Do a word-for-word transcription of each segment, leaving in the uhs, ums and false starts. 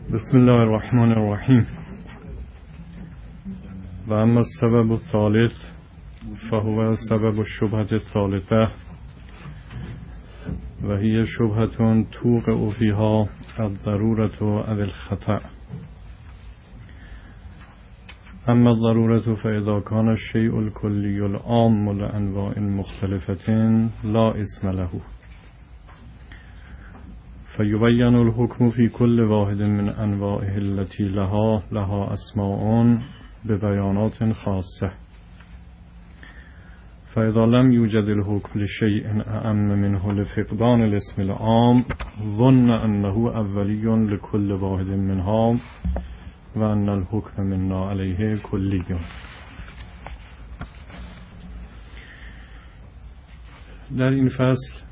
بسم الله الرحمن الرحیم. و اما السبب الثالث فهو سبب الشبهة الثالثة و هي شبهة توقع فيها الضرورة او الخطأ. اما الضرورة فاذا كان الشيء الكلي العام لانواع مختلفة لا اسم له فيبين الحكم في كل واحد من أنواعه التي لها لها أسماء ببيانات خاصة. فإذا لم يوجد الحكم لشيء أعم منه لفقدان الاسم العام ظن أنه أولي لكل واحد منها وأن الحكم منا عليه كلي. در این فصل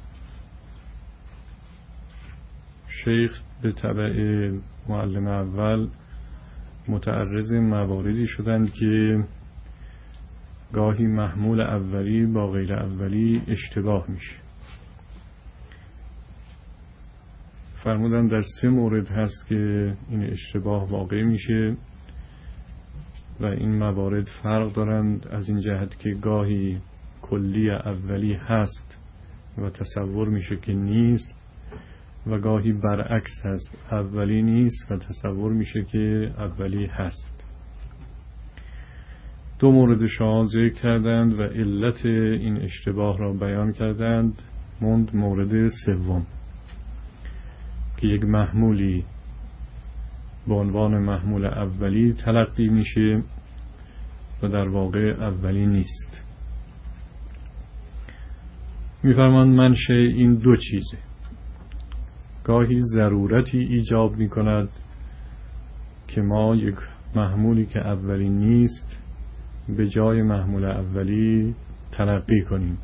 شیخ به تبع معلم اول متعرض مواردی شدند که گاهی محمول اولی با غیر اولی اشتباه میشه. فرمودن در سه مورد هست که این اشتباه واقع میشه و این موارد فرق دارند از این جهت که گاهی کلی اولی هست و تصور میشه که نیست و گاهی برعکس هست، اولی نیست و تصور میشه که اولی هست. دو مورد شاه ذکر کردند و علت این اشتباه را بیان کردند. موند مورد سوم که یک محمولی به عنوان محمول اولی تلقی میشه و در واقع اولی نیست. میفرماند منشأ این دو چیزه. گاهی ضرورتی ایجاب می کند که ما یک محمولی که اولی نیست به جای محمول اولی تلقی کنیم.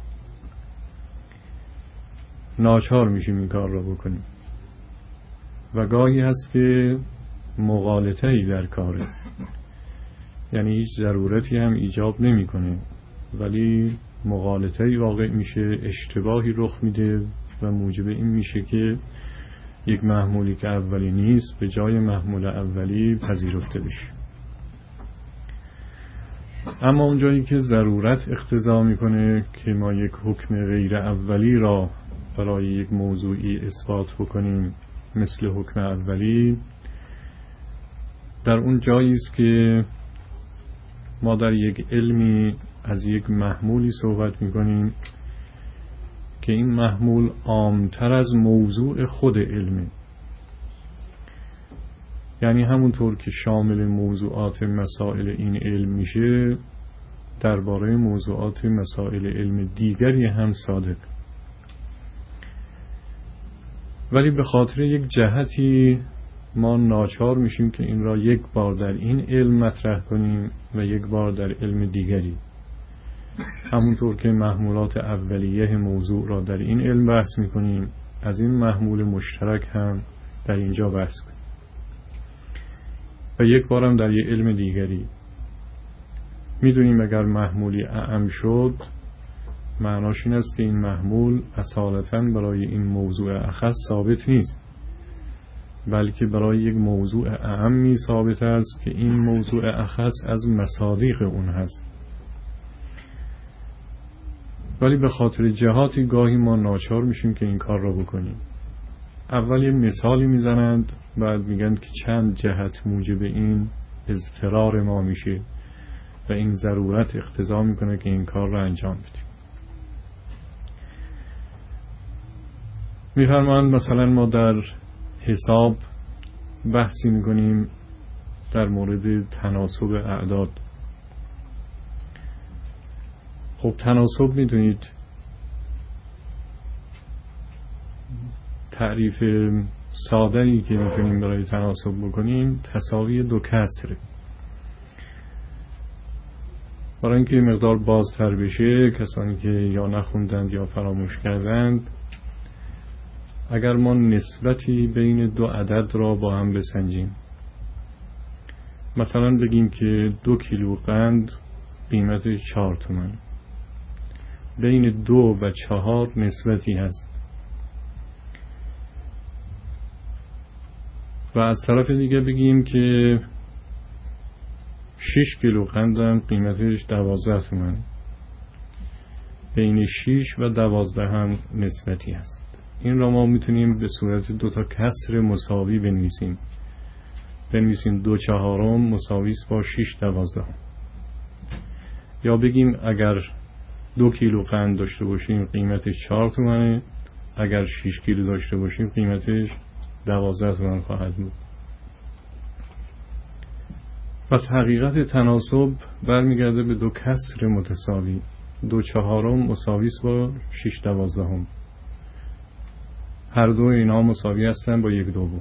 ناچار میشیم این کار را بکنیم. و گاهی هست که مغالطه ای در کاره، یعنی هیچ ضرورتی هم ایجاب نمی کنه ولی مغالطه ای واقع میشه، اشتباهی رخ میده و موجب این میشه که یک محمولی که اولی نیست به جای محمول اولی پذیرفته بشه. اما اونجایی که ضرورت اقتضا میکنه که ما یک حکم غیر اولی را برای یک موضوعی اثبات بکنیم مثل حکم اولی، در اون جایی است که ما در یک علمی از یک محمولی صحبت میکنیم که این محمول عامتر از موضوع خود علمه، یعنی همونطور که شامل موضوعات مسائل این علم میشه درباره موضوعات مسائل علم دیگری هم صادق. ولی به خاطر یک جهتی ما ناچار میشیم که این را یک بار در این علم مطرح کنیم و یک بار در علم دیگری، همونطور که محمولات اولیه موضوع را در این علم بحث میکنیم از این محمول مشترک هم در اینجا بحث کنیم و یک بارم در یک علم دیگری. میدونیم اگر محمولی اعم شد معناش این است که این محمول اصالتاً برای این موضوع اخص ثابت نیست، بلکه برای یک موضوع اعمی ثابت است که این موضوع اخص از مصادیق اون هست. ولی به خاطر جهاتی گاهی ما ناچار میشیم که این کار را بکنیم. اول یه مثالی میزنند بعد میگن که چند جهت موجب این اضطرار ما میشه و این ضرورت اقتضا میکنه که این کار را انجام بدیم. میفرمایند مثلا ما در حساب بحثی میکنیم در مورد تناسب اعداد. خب تناسب میدونید تعریف ساده‌ای که میتونیم برای تناسب بکنیم تساوی دو کسره. برای اینکه مقدار بازتر بشه کسانی که یا نخوندند یا فراموش کردند، اگر ما نسبتی بین دو عدد را با هم بسنجیم، مثلا بگیم که دو کیلو قند قیمت چهار تومن، بین دو و چهار نسبتی هست. و از طرف دیگه بگیم که شش کیلو قندم قیمتش دوازده تومن، بین شش و دوازده هم نسبتی هست. این را ما میتونیم به صورت دو تا کسر مساوی بنویسیم. بنویسیم دو چهارم مساویس با شش دوازدهم. یا بگیم اگر دو کیلو قند داشته باشیم قیمتش چهار تومنه، اگر شش کیلو داشته باشیم قیمتش دوازده تومن خواهد بود. پس حقیقت تناسب برمیگرده به دو کسر متساوی. دو چهارم مساویس با شش دوازدهم. هر دو اینها مساوی هستن با یک دوم.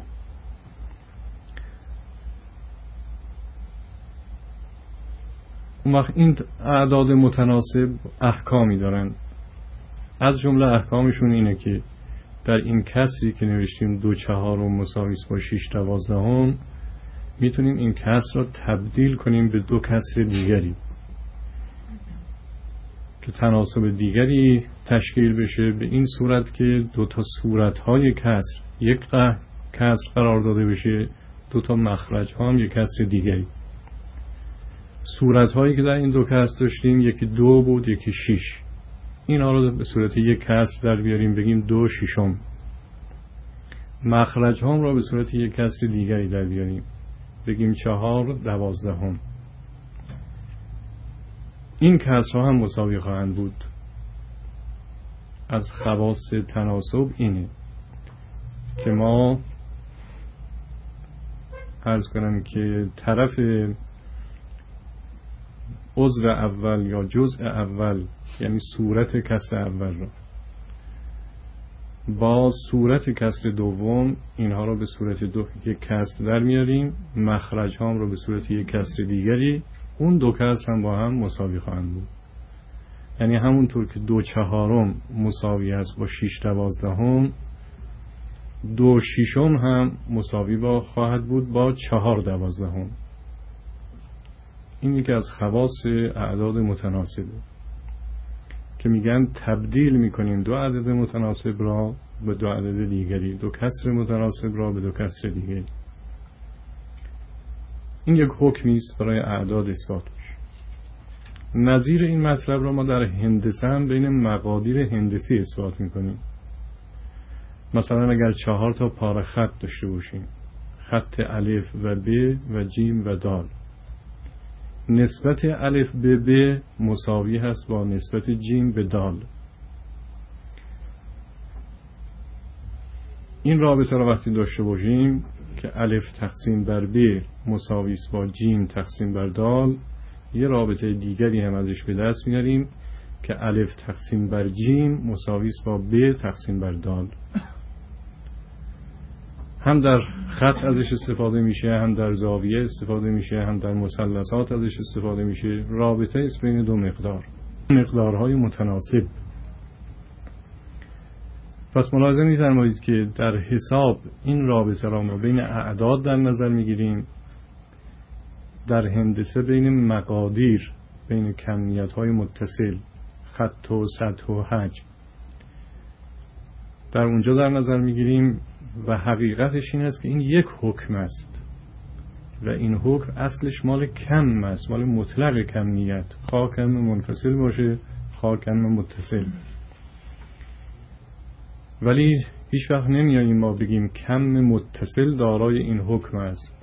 اون وقت این اعداد متناسب احکامی دارن. از جمله احکامشون اینه که در این کسری که نوشتیم دو چهارم مساویس با شش دوازدهم، میتونیم این کسر را تبدیل کنیم به دو کسر دیگری که تناسب دیگری تشکیل بشه، به این صورت که دو تا صورت‌های کسر یک کسر قرار داده بشه، دو تا مخرج ها هم یک کسر دیگری. صورت‌هایی که در این دو کسر داشتیم یکی دو بود یکی شش، اینا رو به صورت یک کسر در بیاریم بگیم دو ششم. مخرج ها هم را به صورت یک کسر دیگری در بیاریم بگیم چهار دوازدهم. این کسرها هم مساوی خواهند بود. از خواص تناسب اینه که ما عرض کنم که طرف عضو اول یا جزء اول، یعنی صورت کسر اول را با صورت کسر دوم، اینها را به صورت دو یک کسر در میاریم، مخرج ها را به صورت یک کسر دیگری، اون دو کسر هم با هم مساوی خواهند بود. یعنی همونطور که دو چهارم مساوی است با شش دوازدهم، دو ششم هم مساوی با خواهد بود با چهار دوازدهم. این یکی از خواص اعداد متناسبه که میگن تبدیل میکنیم دو عدد متناسب را به دو عدد دیگری، دو کسر متناسب را به دو کسر دیگری. این یک حکمی است برای اعداد اثبات میشه. نظیر این مطلب را ما در هندسه هم بین مقادیر هندسی اثبات میکنیم. مثلا اگر چهار تا پاره خط داشته باشیم، خط الف و ب و جیم و دال، نسبت الف به ب مساوی هست با نسبت جیم به دال. این رابطه را وقتی داشته باشیم که الف تقسیم بر ب مساوی است با جیم تقسیم بر دال، یه رابطه دیگری هم ازش به دست میاریم که الف تقسیم بر جیم مساوی است با ب تقسیم بر دال. هم در خط ازش استفاده میشه، هم در زاویه استفاده میشه، هم در مثلثات ازش استفاده میشه. رابطه است بین دو مقدار، مقدارهای متناسب. پس ملاحظه می‌فرمایید که در حساب این رابطه را ما بین اعداد در نظر میگیریم، در هندسه بین مقادیر، بین کمیت‌های متصل، خط و سطح و حجم، در اونجا در نظر میگیریم. و حقیقتش این است که این یک حکم است و این حکم اصلش مال کم است، مال مطلق کمیت، خواه کم منفصل باشه خواه کم متصل. ولی هیچ وقت نمیاییم ما بگیم کم متصل دارای این حکم است،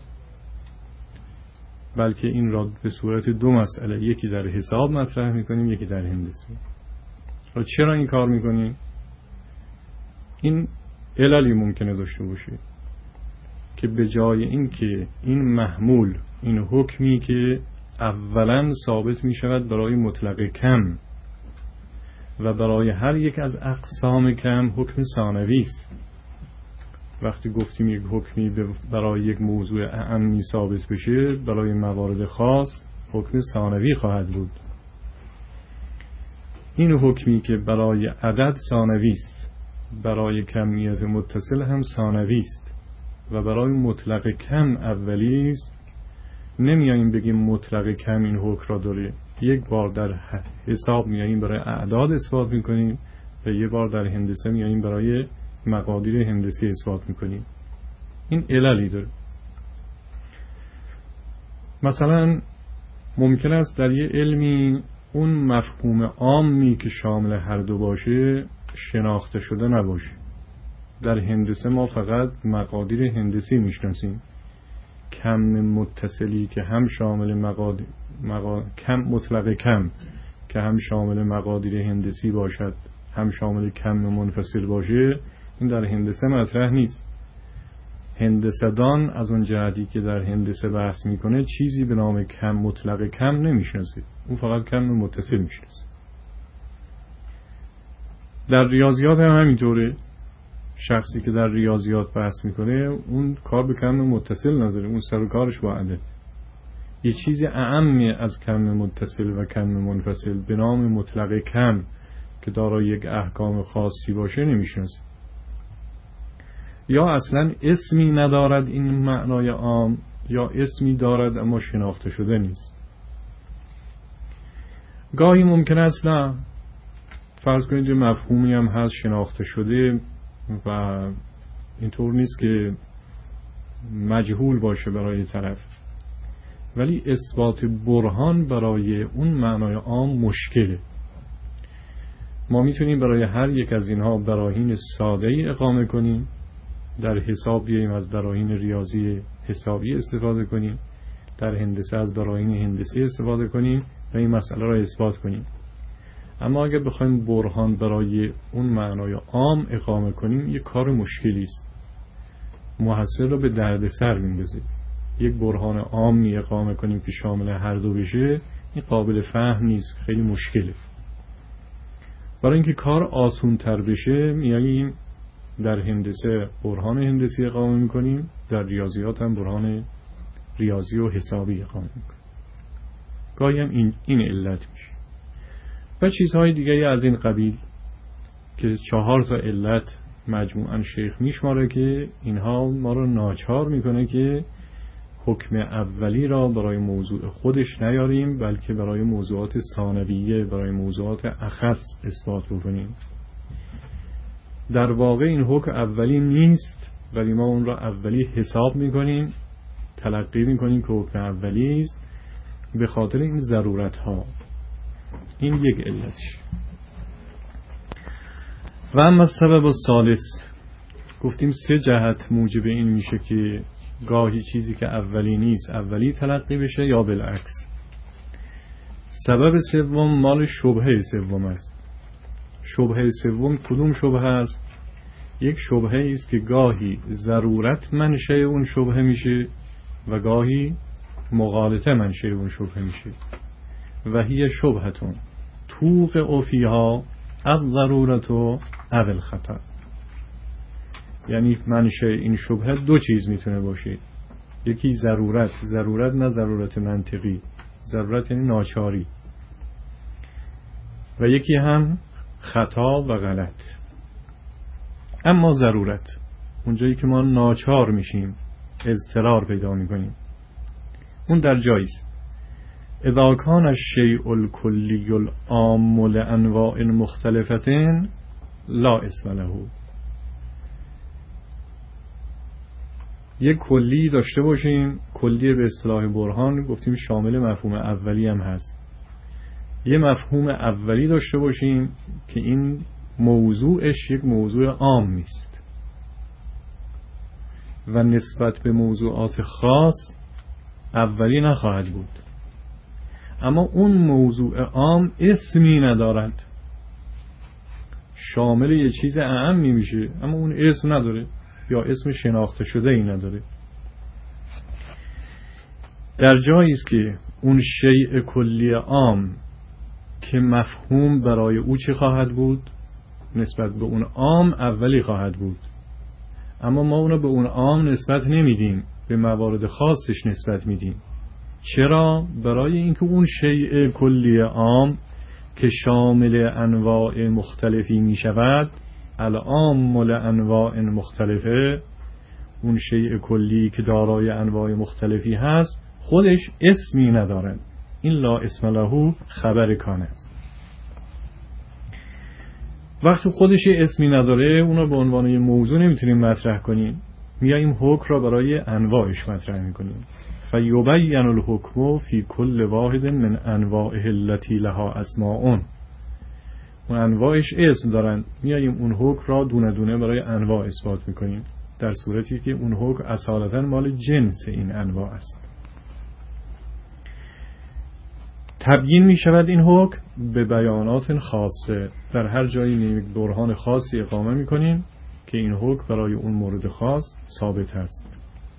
بلکه این را به صورت دو مسئله، یکی در حساب مطرح میکنیم یکی در هندسه. و چرا این کار میکنیم؟ این عللی ممکنه داشته باشه که به جای این که این محمول، این حکمی که اولا ثابت می شود برای مطلق کم و برای هر یک از اقسام کم حکم ثانوی است. وقتی گفتیم یک حکمی برای یک موضوع اعمی ثابت بشه، برای موارد خاص حکم ثانوی خواهد بود. این حکمی که برای عدد ثانوی است، برای کمیت متصل هم ثانوی است و برای مطلق کم اولی است، نمیاییم بگیم مطلق کم این حکم را داره. یک بار در حساب میاییم برای اعداد اثبات میکنیم و یک بار در هندسه میاییم برای مقادیر هندسی اثبات میکنیم. این عللی داره. مثلا ممکن است در یه علمی اون مفهوم عامی که شامل هر دو باشه شناخته شده نباشه. در هندسه ما فقط مقادیر هندسی میشناسیم، کم متصلی که هم شامل مقادیر مقا... کم مطلق کم که هم شامل مقادیر هندسی باشد هم شامل کم منفصل باشه، این در هندسه مطرح نیست. هندسه‌دان از اون جهتی که در هندسه بحث میکنه چیزی به نام کم مطلق کم نمیشناسه، اون فقط کم متصل میشناسه. در ریاضیات هم همینطوره. شخصی که در ریاضیات بحث میکنه اون کار به کم متصل نداره، اون سر و کارش با عدد. یه چیز اعمی از کم متصل و کم منفصل به نام مطلق کم که دارای یک احکام خاصی باشه نمیشناسه. یا اصلا اسمی ندارد این معنای عام، یا اسمی دارد اما شناخته شده نیست. گاهی ممکن است نه، فرض کنید یه مفهومی هم هست شناخته شده و اینطور نیست که مجهول باشه برای طرف، ولی اثبات برهان برای اون معنای عام مشکله. ما میتونیم برای هر یک از اینها براهین ساده‌ای اقامه کنیم، در حساب بیاییم از براهین ریاضی حسابی استفاده کنیم، در هندسه از براهین هندسی استفاده کنیم و این مسئله را اثبات کنیم. اما اگر بخوایم برهان برای اون معنای عام اقامه کنیم یک کار مشکلی است، محصل را به دردسر میندازه. یک برهان عامی اقامه کنیم که شامل هر دو بشه، این قابل فهم نیست، خیلی مشکله. برای اینکه کار آسان تر بشه میاییم در هندسه برهان هندسی اقامه میکنیم، در ریاضیات هم برهان ریاضی و حسابی اقامه میکنیم. گاهی هم این, این علت میشه و چیزهای دیگه از این قبیل که چهار تا علت مجموعاً شیخ میشماره که اینها ما رو ناچار میکنه که حکم اولی را برای موضوع خودش نیاریم، بلکه برای موضوعات ثانویه، برای موضوعات اخص اثبات بکنیم. در واقع این حکم اولی نیست، ولی ما اون را اولی حساب میکنیم، تلقی میکنیم که حکم اولی است به خاطر این ضرورت ها. این یک علتش. و اما سبب الثالث، گفتیم سه جهت موجب این میشه که گاهی چیزی که اولی نیست اولی تلقی بشه یا بالعکس. سبب سوم مال شبهه سوم است. شبهه سوم کدوم شبهه است؟ یک شبهه است که گاهی ضرورت منشأ اون شبهه میشه و گاهی مغالطه منشأ اون شبهه میشه. و هی شبهتون توقع فیها الضرورت و الخطا. یعنی منشأ این شبهه دو چیز میتونه باشه. یکی ضرورت، ضرورت نه ضرورت منطقی، ضرورت یعنی ناچاری، و یکی هم خطا و غلط. اما ضرورت اونجایی که ما ناچار میشیم، اضطرار پیدا میکنیم، اون در جاییست. اذا کان الشیء الکلی العام لانواع مختلفة لا اسم له. یک کلی داشته باشیم، کلی به اصطلاح برهان گفتیم شامل مفهوم اولی هم هست. یه مفهوم اولی داشته باشیم که این موضوعش یک موضوع عام نیست و نسبت به موضوعات خاص اولی نخواهد بود، اما اون موضوع عام اسمی ندارد، شامل یه چیز اعمی میشه اما اون اسم نداره یا اسم شناخته شده ای نداره. در جایی است که اون شیء کلی عام که مفهوم برای او چه خواهد بود؟ نسبت به اون عام اولی خواهد بود، اما ما اونو به اون عام نسبت نمیدیم، به موارد خاصش نسبت میدیم. چرا؟ برای اینکه اون شیء کلی عام که شامل انواع مختلفی می شود، العام لانواع مختلفه، اون شیء کلی که دارای انواع مختلفی هست خودش اسمی ندارد. این لا اسم له خبر کان است. وقتی خودش اسمی نداره اونو به عنوان یه موضوع نمیتونیم مطرح کنیم، میاییم حکم را برای انواعش مطرح میکنیم. فیبین الحکم فی کل واحد من انواعه التي لها اسماء. اون انواعش اسم دارن، میاییم اون حکم را دونه دونه برای انواع اثبات میکنیم، در صورتی که اون حکم اصالتا مال جنس این انواع است. تبیین می شود این حکم به بیانات خاصه، در هر جایی یک برهان خاصی اقامه می کنیم که این حکم برای اون مورد خاص ثابت است.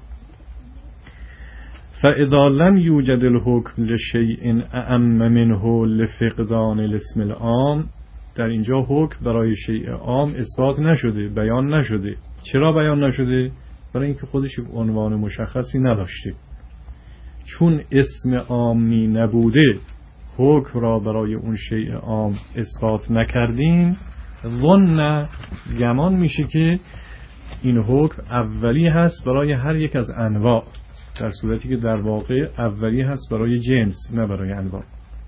فاذا لم یوجد الحکم لشیء اعم منه لفقدان الاسم العام، در اینجا حکم برای شیء عام اثبات نشده، بیان نشده. چرا بیان نشده؟ برای اینکه خودش عنوان مشخصی نداشته. چون اسم عامی نبوده، حکم را برای اون شیء عام اثبات نکردیم، ظن گمان میشه که این حکم اولی هست برای هر یک از انواع، در صورتی که در واقع اولی هست برای جنس نه برای انواع.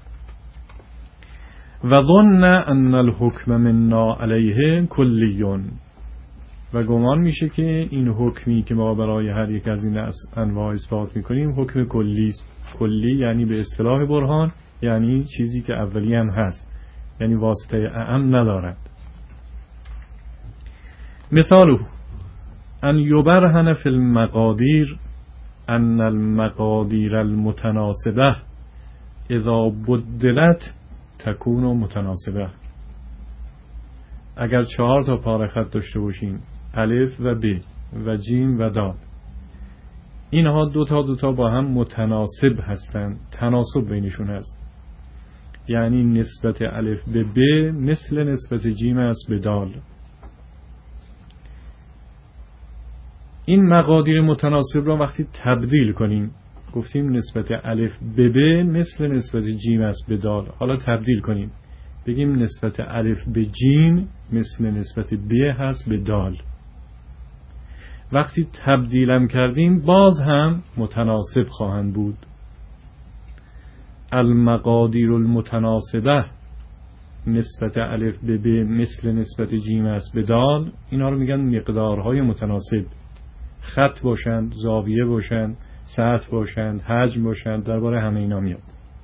و ظن ان الحکم منا علیه کلیون، و گمان میشه که این حکمی که ما برای هر یک از این انواع اثبات میکنیم حکم کلی است. کلی یعنی به اصطلاح برهان یعنی چیزی که اولی هم هست، یعنی واسطه اعم ندارد. مثاله ان یبرهن فی المقادیر ان المقادیر المتناسبه اذا بدلت تکون متناسبه. اگر چهار تا پاره خط داشته باشیم، الف و ب و جیم و دال، اینها دو تا دو تا با هم متناسب هستند، تناسب بینشون هست، یعنی نسبت الف به ب مثل نسبت جیم است به دال. این مقادیر متناسب را وقتی تبدیل کنیم، گفتیم نسبت الف به ب مثل نسبت جیم است به دال، حالا تبدیل کنیم بگیم نسبت الف به جیم مثل نسبت ب هست به دال. وقتی تبدیلم کردیم باز هم متناسب خواهند بود. المقادیر المتناسبه نسبت الف به ب مثل نسبت جیم است به دال، اینا رو میگن مقدارهای متناسب. خط باشند، زاویه باشند، سطح باشند، حجم باشند، درباره همه اینا میاد.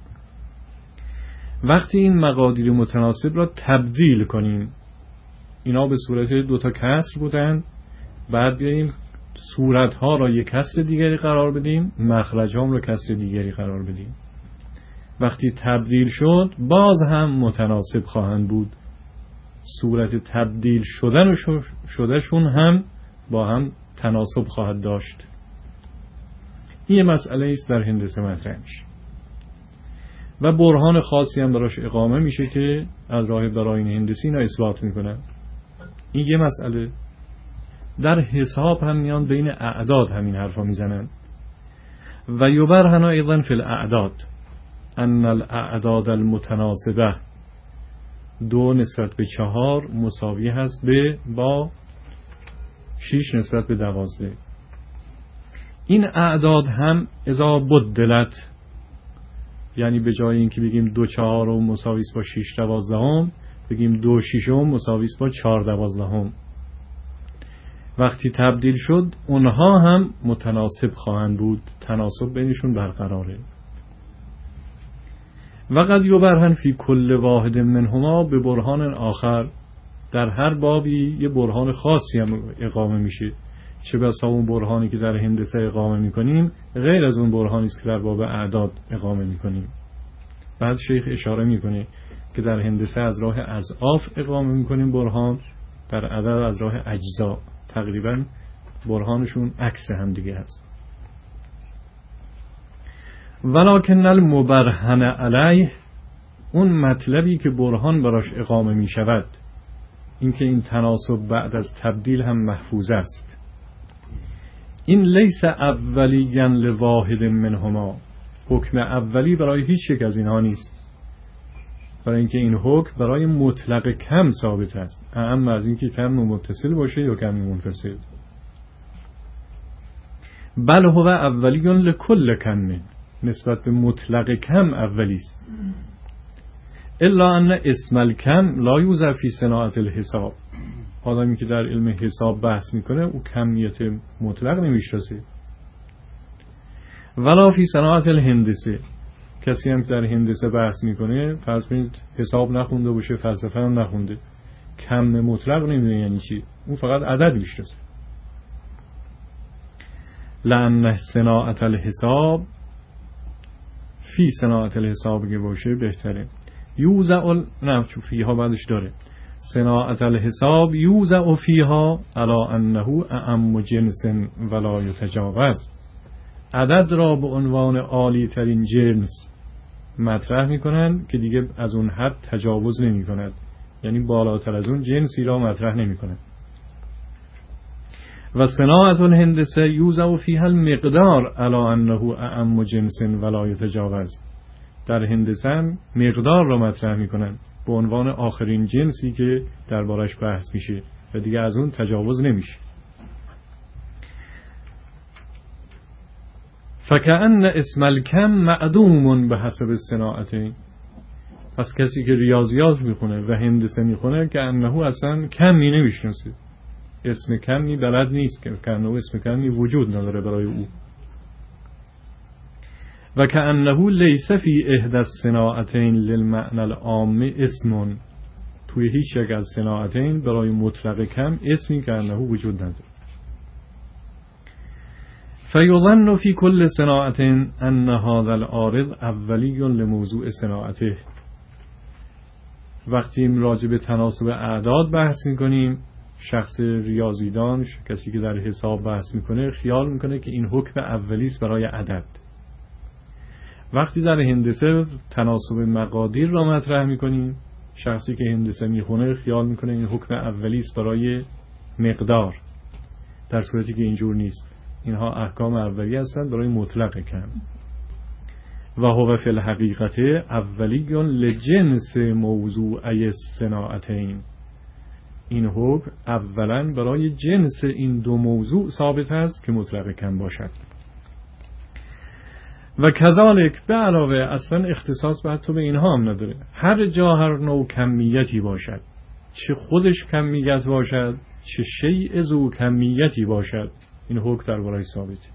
وقتی این مقادیر متناسب را تبدیل کنیم، اینا به صورت دوتا کسر بودن، بعد بیاییم صورتها را یک کسر دیگری قرار بدیم، مخرجام را کسر دیگری قرار بدیم. وقتی تبدیل شد باز هم متناسب خواهند بود. صورت تبدیل شدن شدهشون هم با هم تناسب خواهد داشت. این مسئله است در هندسه مطرح میشه و برهان خاصی هم براش اقامه میشه که از راه براین هندسی اینا اثبات میکنن. این یه مسئله. در حساب هم میان بین اعداد همین حرفا میزنن. و یبرهن ایضا فی الاعداد ان الاعداد المتناسبه دو نسبت به چهار مساوی هست به با شیش نسبت به دوازده. این اعداد هم اذا بدلت، یعنی به جای اینکه بگیم دو چهارم مساوی است با شش دوازدهم، بگیم دو ششم مساوی است با چهار دوازدهم. وقتی تبدیل شد اونها هم متناسب خواهند بود، تناسب بینشون برقراره. و قد یبرهن فی کل واحد منهما به برهان آخر، در هر بابی یه برهان خاصی هم اقامه میشه. چه بسا اون برهانی که در هندسه اقامه میکنیم غیر از اون برهانی است که در باب اعداد اقامه میکنیم. بعد شیخ اشاره میکنه که در هندسه از راه اضعاف اقامه میکنیم برهان، در عدد از راه اجزا. تقریبا برهانشون عکس هم دیگه هست. ولکن المبرهن علیه، اون مطلبی که برهان براش اقامه میشود، اینکه این تناسب بعد از تبدیل هم محفوظ است. این لیس اولیاً لواحد منهما، حکم اولی برای هیچ یک از اینها نیست، برای اینکه این حکم برای مطلق کم ثابت است، اما از اینکه کم متصل باشه یا کم منفصل. بل هو اولیاً لکل کم، نسبت به مطلق کم اولی است. الا ان اسم الکم لا یوضع فی صناعة الحساب، آدمی که در علم حساب بحث میکنه او کمیت مطلق نمیشناسه. ولا فی صناعت الهندسه، کسی هم در هندسه بحث میکنه فرض کنید حساب نخونده باشه، فلسفه هم نخونده، کم مطلق نمیدونه یعنی چی، اون فقط عدد میشناسه. لأن صناعت الحساب فی صناعت الحساب که باشه بهتره. یوزع نه چون فیها بعدش داره صناعت الحساب یوزع فیها علی انه اعم جنس ولا یتجاوز. عدد را به عنوان عالی ترین جنس مطرح میکنن که دیگه از اون حد تجاوز نمی کند، یعنی بالاتر از اون جنسی را مطرح نمی کند. و صناعت الهندسه یوزع فیها المقدار علی انه اعم جنس ولا یتجاوز. در هندسه هم مقدار را مطرح میکنن به عنوان آخرین جنسی که دربارش بحث میشه و دیگه از اون تجاوز نمیشه. فکأن اسم الکم معدوم به حسب صناعتین. پس کسی که ریاضیات میخونه و هندسه میخونه که انه اصلا کمی نمیشناسه، اسم کمی بلد نیست، که انه اسم کمی وجود نداره برای او. و کأنه لیس فی احدى الصناعتین للمعنى العام اسم. توی هیچ یک از صناعتین برای مطلق کم اسمی که انه وجود نداره. فیظن فی کل صناعت ان هذا العارض اولی لموضوع صناعته. وقتی راجع به تناسب اعداد بحث میکنیم، شخص ریاضیدان، کسی که در حساب بحث میکنه خیال میکنه که این حکم اولی است برای عدد. وقتی در هندسه تناسب مقادیر را مطرح میکنیم، شخصی که هندسه میخونه خیال میکنه این حکم اولی است برای مقدار، در صورتی که اینجور نیست. اینها احکام اولی هستند برای مطلق کم. و هو فی الحقیقت اولی لجنس موضوعی الصناعتین. این حکم اولا برای جنس این دو موضوع ثابت است که مطلق کم باشد. و کذالک به علاوه اصلا اختصاص به حتی به اینها هم نداره. هر جا هر نوع کمیتی باشد، چه خودش کمیت باشد چه شیء ذو کمیتی باشد، این حکم در برای ثابت.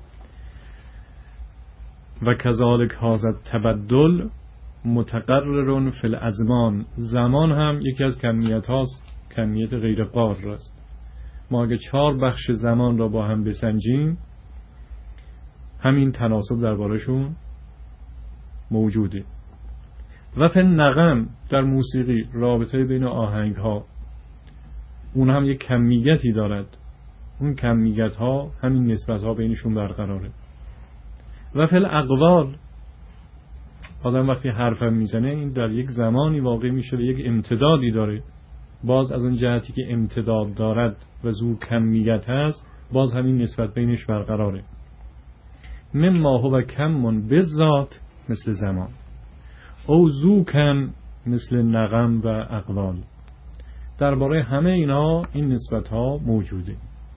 و کذالک هذا التبدل متقرر فی الازمان. زمان هم یکی از کمیت هاست، کمیت غیر قار است. ما اگه چهار بخش زمان را با هم بسنجیم همین تناسب دربارشون موجوده. و فی النغم در موسیقی رابطه بین آهنگ ها اون هم یک کمیتی دارد، اون کمیت ها همین نسبت ها بینشون برقراره. و فی الاقوال آدم وقتی حرفم میزنه این در یک زمانی واقع میشه و یک امتدادی داره، باز از اون جهتی که امتداد دارد و ذو کمیت هست باز همین نسبت بینش برقراره. مما هو کم بالذات مثل زمان او ذو کم مثل نغم و اقوال. درباره همه اینا این نسبت ها موجوده.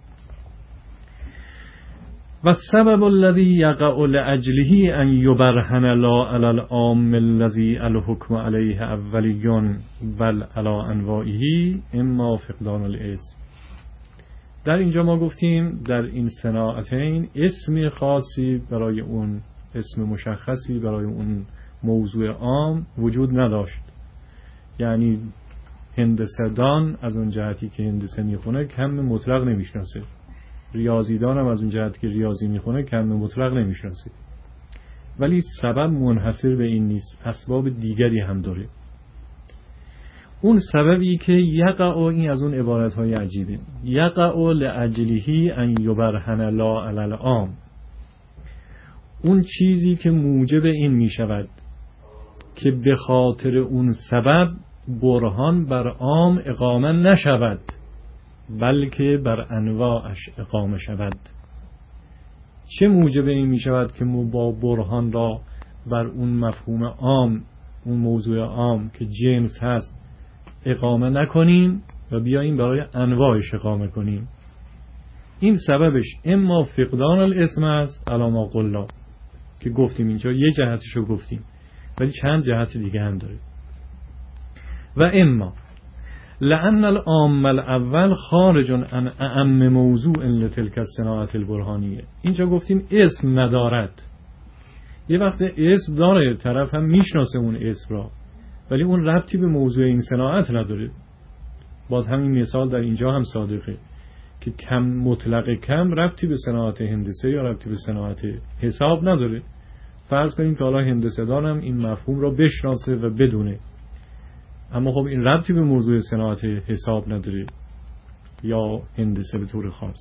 و السبب الذي یقع لأجله ان یبرهن لا علی العام الذي الحکم علیه اولی بل علی انواعه اما فقدان الاسم. در اینجا ما گفتیم در این صناعتین اسم خاصی برای اون، اسم مشخصی برای اون موضوع عام وجود نداشت. یعنی هندسه دان از اون جهتی که هندسه میخونه کم مطلق نمیشناسه، ریاضیدان هم از اون جهتی که ریاضی میخونه کم مطلق نمیشناسه. ولی سبب منحصر به این نیست، اسباب دیگری هم داره. اون سببی که یقع، این از اون عبارت های عجیبه، یقع لأجله ان یبرهن لا علی العام. اون چیزی که موجب این می شود که به خاطر اون سبب برهان بر عام اقامه نشود بلکه بر انواعش اقامه شود. چه موجب این می شود که ما با برهان را بر اون مفهوم عام، اون موضوع عام که جنس هست اقامه نکنیم و بیاییم برای انواعش اقامه کنیم؟ این سببش اما فقدان الاسم است علی ما قلنا که گفتیم، اینجا یه جهتشو گفتیم ولی چند جهت دیگه هم داره. و اما لأن العام الاول خارج عن اعم موضوع لتلك الصناعة البرهانیه. اینجا گفتیم اسم ندارد. یه وقت اسم داره، طرف هم میشناسه اون اسم را، ولی اون ربطی به موضوع این صناعت نداره. باز همین مثال در اینجا هم صادقه که کم مطلق کم ربطی به صناعت هندسه یا ربطی به صناعت حساب نداره. فرض کنیم که حالا هندسه دانم این مفهوم را بشناسه و بدونه، اما خب این ربطی به موضوع صناعت حساب نداره یا هندسه به طور خاص.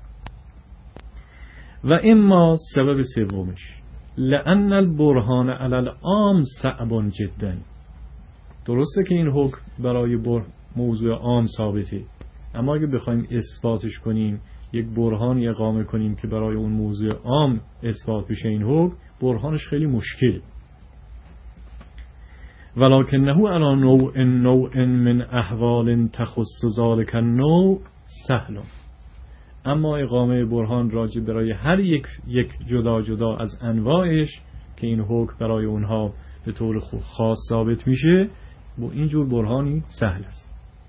و اما سبب سومش لأن البرهان علی العام صعب جدا. درسته که این حکم برای موضوع عام ثابته، اما اگه بخوایم اثباتش کنیم، یک برهانی اقامه کنیم که برای اون موضوع عام اثبات بشه این حکم، برهانش خیلی مشکل. ولکنه علی نوع نوع من احوال تخص ذلک النوع سهل. اما اقامه برهان راجع برای هر یک یک جدا جدا از انواعش که این حکم برای اونها به طور خاص ثابت میشه، با اینجور برهانی سهل است.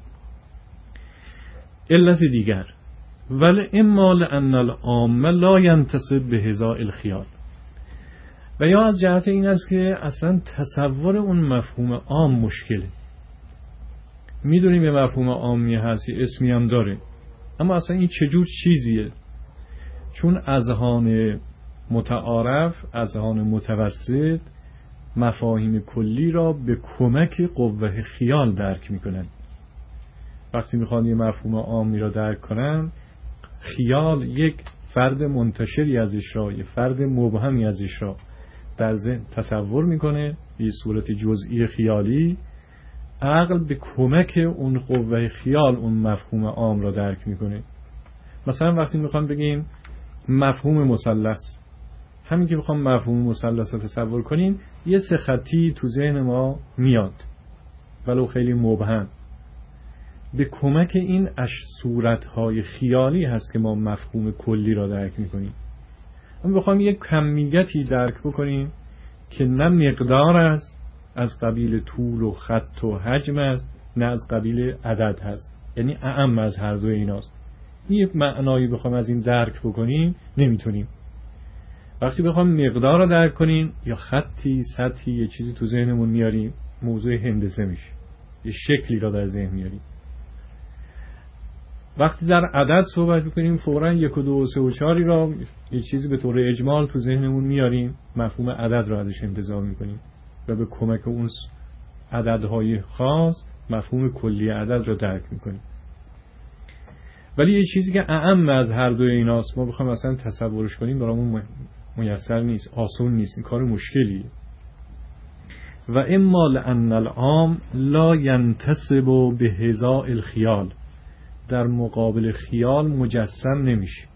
علت دیگر ولی اما لأن العام لا ينتسب به هزاء الخیال. و یا از جهت این است که اصلا تصور اون مفهوم عام مشکله. میدونیم یه مفهوم عامی هست، یه اسمی هم داره، اما اصلا این چجور چیزیه؟ چون اذهان متعارف، اذهان متوسط مفاهیم کلی را به کمک قوه خیال درک میکنن. وقتی میخوان یه مفهوم عامی را درک کنن، خیال یک فرد منتشری ازش را، یه فرد مبهمی ازش را در ذهن تصور میکنه به صورت جزئی خیالی. عقل به کمک اون قوه خیال اون مفهوم عام را درک میکنه. مثلا وقتی میخوام بگیم مفهوم مثلث، همین که بخوام مفهوم مثلث رو تصور کنیم، یه سه خطی تو ذهن ما میاد ولو خیلی مبهم. به کمک این اش صورتهای خیالی هست که ما مفهوم کلی را درک میکنیم. اما بخوام یک کمیتی درک بکنیم که نه مقدار است از قبیل طول و خط و حجم است، نه از قبیل عدد هست، یعنی اعم از هر دو ایناست، این یک معنایی بخوام از این درک بکنیم نمیتونیم. وقتی بخوام مقدار را درک کنیم، یا خطی، سطحی، یه چیزی تو ذهنمون میاریم، موضوع هندسه میشه، یه شکلی را در ذهن میاریم. وقتی در عدد صحبت میکنیم، فوراً یک و دو و سه و چاری را یه چیزی به طور اجمال تو ذهنمون میاریم، مفهوم عدد را ازش انتزاع میکنیم و به کمک اون عددهای خاص مفهوم کلی عدد را درک میکنیم. ولی یه چیزی که اعم از هر دو ایناست، ما بخوایم مثلا تصورش کنیم برامون میسر نیست، آسون نیست، این کار مشکلیه. و اما لأن العام لا ينتسب به هزاء الخیال، در مقابل خیال مجسم نمیشه.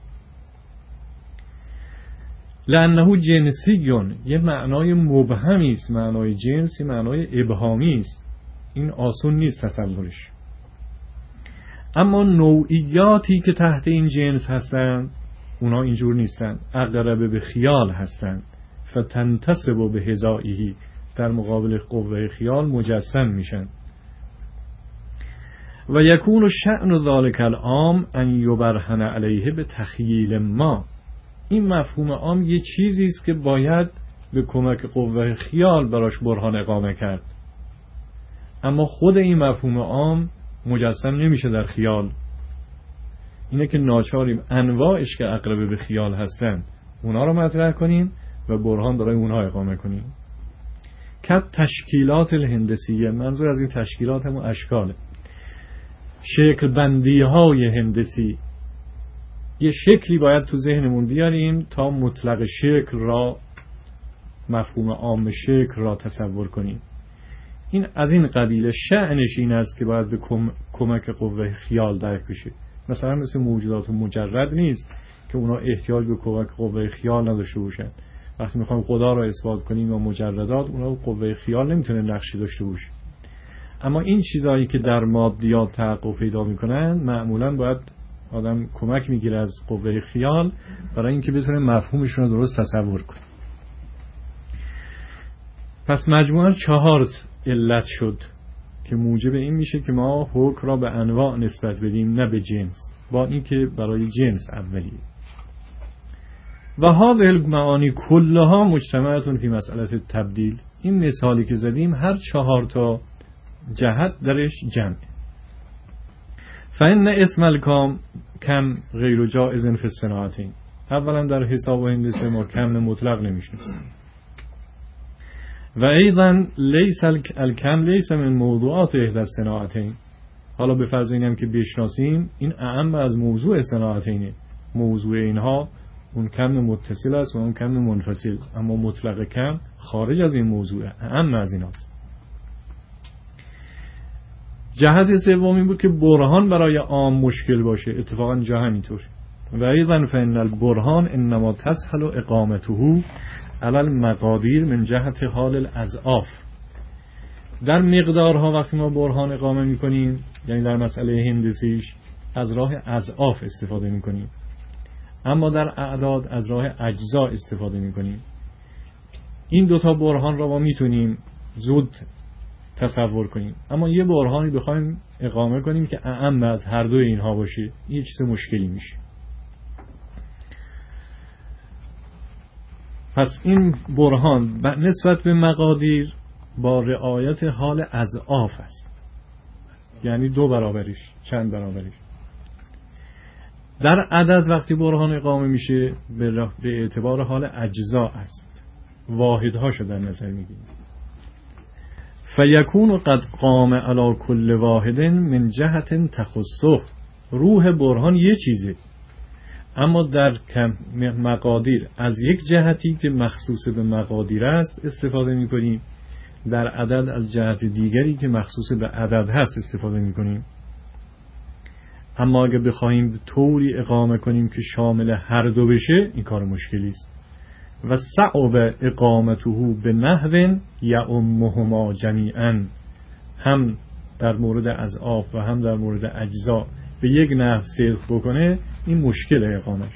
لأنه جنسیون، یه معنای مبهمی است، معنای جنس، یه معنای ابهامی است، این آسون نیست تصورش. اما نوعیاتی که تحت این جنس هستند اونا اینجور نیستن، اقرب به خیال هستند. فتنتسب به هزائه، در مقابل قوه خیال مجسم میشن. و یکون شأن ذلک العام ان یبرهن علیه به تخییل ما، این مفهوم عام یه چیزی است که باید به کمک قوه خیال براش برهان اقامه کرد، اما خود این مفهوم عام مجسم نمیشه در خیال. اینه که ناچاریم انواعش که اقرب به خیال هستن اونا رو مطرح کنیم و برهان برای اونها اقامه کنیم. که تشکیلات الهندسیه، منظور از این تشکیلات همون اشکاله، شکل بندی های هندسی. یه شکلی باید تو ذهنمون بیاریم تا مطلق شکل را، مفهوم عام شکل را تصور کنیم. این از این قبیل شأنش این است که باید به کم... کمک قوه خیال درک بشه. مثلا مثل موجودات مجرد نیست که اونا احتیاج به کمک قوه خیال نداشته باشن. وقتی میخوایم خدا را اثبات کنیم یا مجردات، اونا قوه خیال نمیتونه نقشی داشته باشه. اما این چیزایی که در مادیات تحقق پیدا میکنن، معمولا باید آدم کمک میگیره از قوه خیال برای اینکه بتونه مفهومشون رو درست تصور کنه. پس مجموعاً چهار علت شد که موجب این میشه که ما حکم را به انواع نسبت بدیم نه به جنس، با اینکه برای جنس اولیه. و هذه المعانی کلها مجتمعتون فی مسئله تبدیل. این مثالی که زدیم هر چهار تا جهت درش جمع. فإن اسم الکام کم غیر جائز فی الصناعتین. اولا در حساب و هندسه ما کم مطلق نمیشناسیم. و ایضا لیس الکم لیس من موضوعات احدى الصناعتین. حالا به فرض اینم که بشناسیم این اعم از موضوع صناعتینه. موضوع اینها اون کم متصل است و اون کم منفصل، اما مطلق کم خارج از این موضوعه، اعم از ایناست. جهت سومی بود که برهان برای عام مشکل باشه، اتفاقا جا همینطور. و ایضا فإن البرهان انما تسهل اقامته علی المقادیر من جهت حال الاضعاف. در مقدارها وقتی ما برهان اقامه میکنیم، یعنی در مسئله هندسیش از راه اضعاف استفاده میکنیم، اما در اعداد از راه اجزا استفاده میکنیم. این دوتا برهان را ما میتونیم زود تصور کنیم، اما یه برهانی بخوایم اقامه کنیم که اعم از هر دو اینها باشه، یه چیز مشکلی میشه. پس این برهان نسبت به مقادیر با رعایت حال اضعاف است، یعنی دو برابرش، چند برابرش. در عدد وقتی برهان اقامه میشه به اعتبار حال اجزا است، واحدهاشو در نظر میگیریم. فیکون قد قام علی کل واحد من جهت تخصصه. روح برهان یه چیزه، اما در مقادیر از یک جهتی که مخصوص به مقادیر است استفاده میکنیم، در عدد از جهت دیگری که مخصوص به عدد هست استفاده میکنیم. اما اگه بخوایم طوری اقامه کنیم که شامل هر دو بشه، این کار مشکلی است. و صعب اقامته به نحو یعمهما جمیعا. هم در مورد اضعاف و هم در مورد اجزا به یک نحو صدق بکنه، این مشکل اقامش.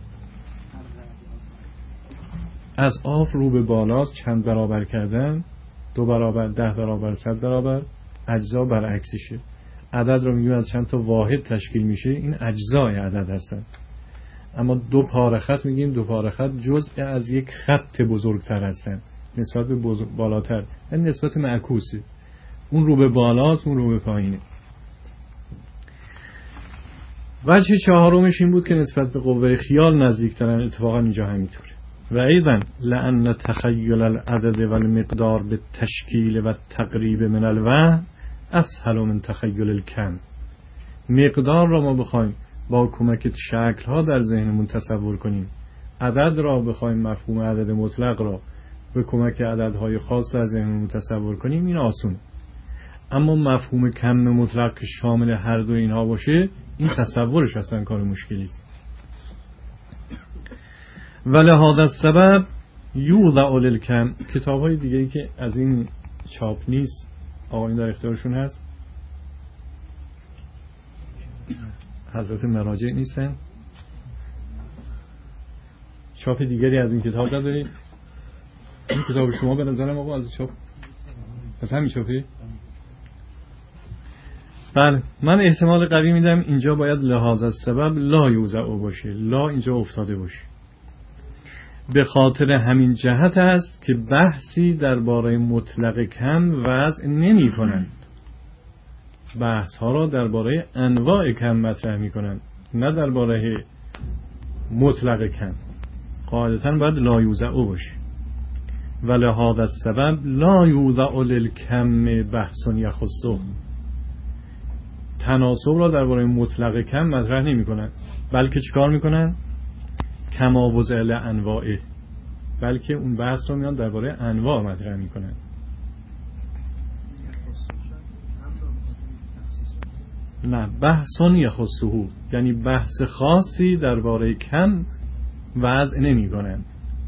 اضعاف رو به بالاست، چند برابر کردن، دو برابر، ده برابر، صد برابر. اجزا برعکسشه. عدد رو میگیم از چند تا واحد تشکیل میشه، این اجزای عدد هستن. اما دو پاره خط میگیم دو پاره خط جزء از یک خط بزرگتر هستن، نسبت به بزرگ بالاتر، این نسبت معکوسه. اون رو به بالاست، اون رو به پایینه. وجه چهارمش این بود که نسبت به قوه خیال نزدیکترن، اتفاقا اینجا همینطوره. و ایضا لأن تخیل العدد والمقدار بالتشکیل و تقریب من الوهم اسهل من تخیل الکم. مقدار را ما بخوایم با کمک شکل ها در ذهنمون تصور کنیم، عدد را بخوایم مفهوم عدد مطلق را به کمک عددهای خاص در ذهنمون تصور کنیم، این آسونه. اما مفهوم کم مطلق که شامل هر دو اینها باشه، این تصورش اصلا کار مشکلی است. ولهذا السبب یوضع للکم. کتاب های دیگه ای که از این چاپ نیست، آقایون در اختیارشون هست، حضرت مراجع نیستن، چاپ دیگری از این کتاب ندارید؟ این کتاب شما به نظرم آقا از چاپ از همین چاپی؟ بله، من احتمال قوی میدم اینجا باید لحاظ السبب لا یوضع باشه، لا اینجا افتاده باشه. به خاطر همین جهت است که بحثی درباره مطلق کم وضع نمی کنند. بحث ها را درباره انواع کم مطرح می کنند، نه درباره مطلق کم. قاعدتاً باید لا یوضع باشه. ولهذا السبب لا یوضع للکم بحث یخصه. تناسب را درباره مطلق کم مطرح نمی کنند، بلکه چیکار می کنند؟ کما وضع لانواعه، بلکه اون بحث رو میان درباره انواع مطرح می کنند. نه، بحثون یخصه، یعنی بحث خاصی درباره کم وضع نمی کنند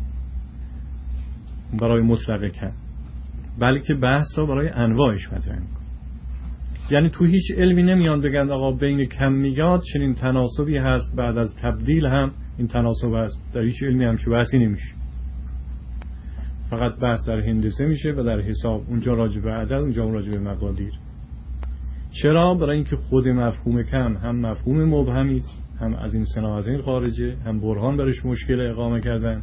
برای مطلق کم، بلکه بحث را برای انواعش مطرح می کنند. یعنی تو هیچ علمی نمیان بگن آقا بین کمیات چنین تناسبی هست، بعد از تبدیل هم این تناسب هست. در هیچ علمی همچون بحثی نمیشه. فقط بحث در هندسه میشه و در حساب، اونجا راجع به عدد، اونجا راجع به مقادیر. چرا؟ برای اینکه خود مفهوم کم هم مفهوم مبهمی است، هم از این سنا از این خارجه، هم برهان برش مشکل اقامه کردن.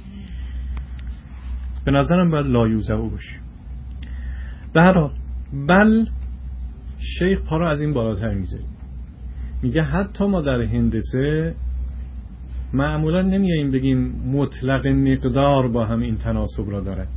به نظرم باید لایوزه باشه. به هر حال بل شیخ پا رو از این بالاتر میذاره، میگه حتی ما در هندسه معمولا نمیاییم بگیم مطلق مقدار با هم این تناسب را داره،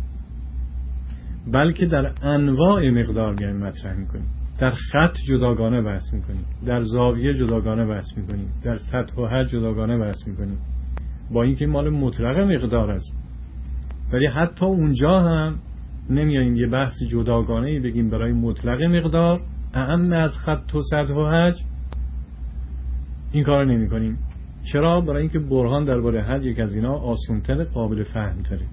بلکه در انواع مقدار میایم مطرح میکنیم. در خط جداگانه بحث میکنیم، در زاویه جداگانه بحث میکنیم، در سطح و حد جداگانه بحث میکنیم، با اینکه مال مطلق مقدار است. ولی حتی اونجا هم نمیاییم یه بحث جداگانه بگیم برای مطلق مقدار اعم از خط و سطح و حد. این کار نمی کنیم. چرا؟ برای اینکه برهان درباره هر یک از اینا آسان‌تر، قابل فهم‌تره.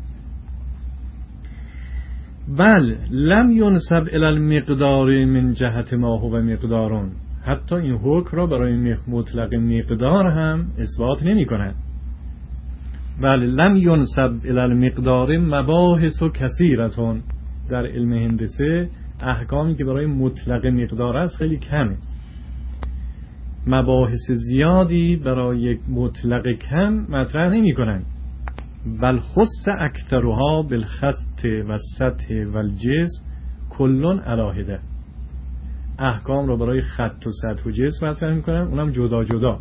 بل لم ینسب الی المقدار من جهت ما هو مقدارون، حتی این حکم را برای مطلق مقدار هم اثبات نمی کند. بل لم ینسب الی المقدار مباحث کثیرتون، در علم هندسه احکامی که برای مطلق مقدار است خیلی کمه، مباحث زیادی برای یک مطلق کم مطرح نمی کنند. بل خص اکثرها بالخط و سطح و الجسم کلون علاهده، احکام را برای خط و سطح و جسم مطرح می کنند، اونم جدا جدا.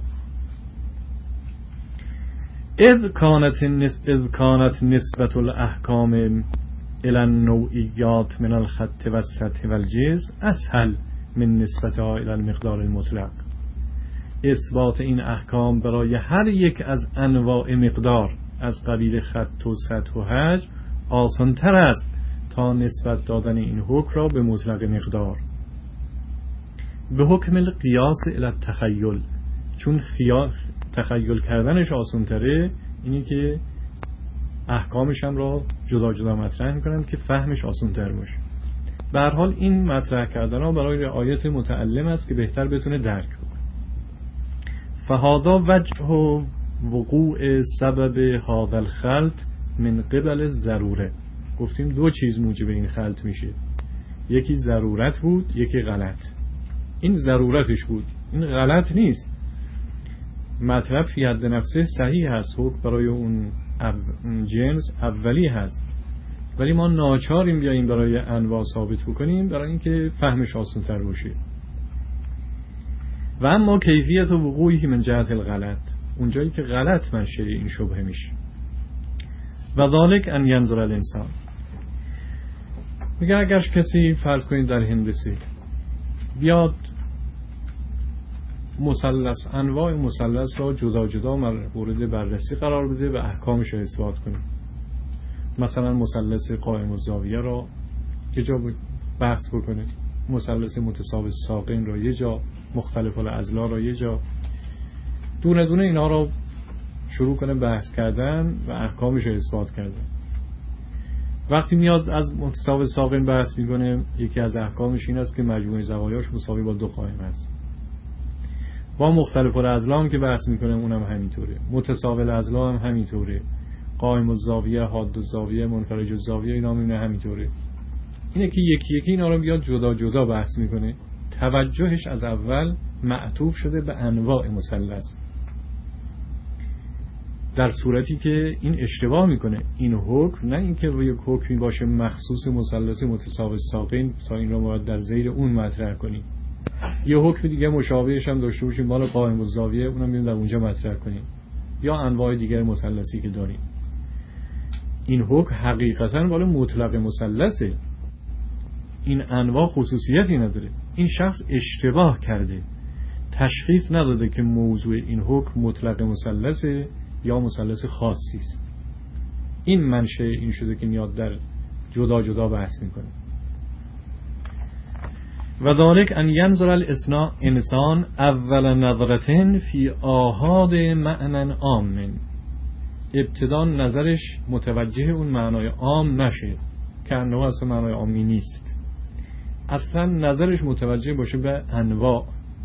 اذ کانت اذ کانت نسبت الاحکام الى النوعیات من الخط و السطح و الجسم اسهل من نسبتها الى المقدار المطلق. اثبات این احکام برای هر یک از انواع مقدار از قبیل خط و سطح و حجم آسان تر است تا نسبت دادن این حکم را به مطلق مقدار. به حکم القیاس الی التخیل، چون خیال تخیل کردنش آسان تره، اینی که احکامش هم را جدا جدا مطرح میکنند که فهمش آسان تر باشه. به هر حال این مطرح کردن ها برای رعایت متعلم است که بهتر بتونه درک کنه. فهذا وجه وقوع سبب هذا الخلط من قبل ضروره. گفتیم دو چیز موجب این خلط میشه، یکی ضرورت بود، یکی غلط. این ضرورتش بود، این غلط نیست. مطلب فی حد نفسه صحیح هست، حکم برای اون جنس اولی هست، ولی ما ناچاریم بیاییم برای انواع ثابت بکنیم برای اینکه فهمش آسان تر باشه. و اما کیفیت وقوعی من جهت الغلط، اونجایی که غلط منشأ این شبهه میشه. و ذالک ان ینظر الانسان، میگه اگر کسی فرض کنید در هندسه بیاد مثلث، انواع مثلث را جدا جدا مورد بررسی قرار بده و احکامش را اثبات کنه، مثلا مثلث قائم الزاویه را یه جا بحث بکنه، مثلث متساوی ساقین را یه جا، مختلف الاضلاع را یه جا، دونه دونه اینا را شروع کنه بحث کردن و احکامش را اثبات کردن. وقتی میاد از متساوی ساقین بحث میکنه، یکی از احکامش این است که مجموع زوایاش مساوی با دو قائم است. با مختلف الاضلاع هم که بحث میکنه اونم همینطوره، متساوی الاضلاع هم همینطوره، قائم الزاویه، حاد الزاویه، منفرج الزاویه، اینا هم همینطوره. اینه که یکی یکی اینا رو بیاد جدا جدا بحث میکنه، توجهش از اول معطوف شده به انواع مثلث، در صورتی که این اشتباه میکنه. این حکم نه اینکه یک حکمی باشه مخصوص مثلث متساوی ساقین تا این رو باید در زیر اون مطرح کنیم، یه حکم دیگه مشابهش هم داشته باشیم مال قائم الزاویه، اونم بیایم در اونجا مطرح کنیم، یا انواع دیگر مثلثی که داریم. این حکم حقیقتا مال مطلق مثلثه، این انواع خصوصیتی نداره. این شخص اشتباه کرده، تشخیص نداده که موضوع این حکم مطلق مثلثه یا مثلث خاصی است. این منشأ این شده که میاد در جدا جدا بحث میکنه. و ذالک ان ینظر الانسان اول نظرتن فی آحاد معنی عام، ابتدا نظرش متوجه اون معنای عام نشه که انواع اصلا معنای عامی نیست، اصلا نظرش متوجه باشه به انواع،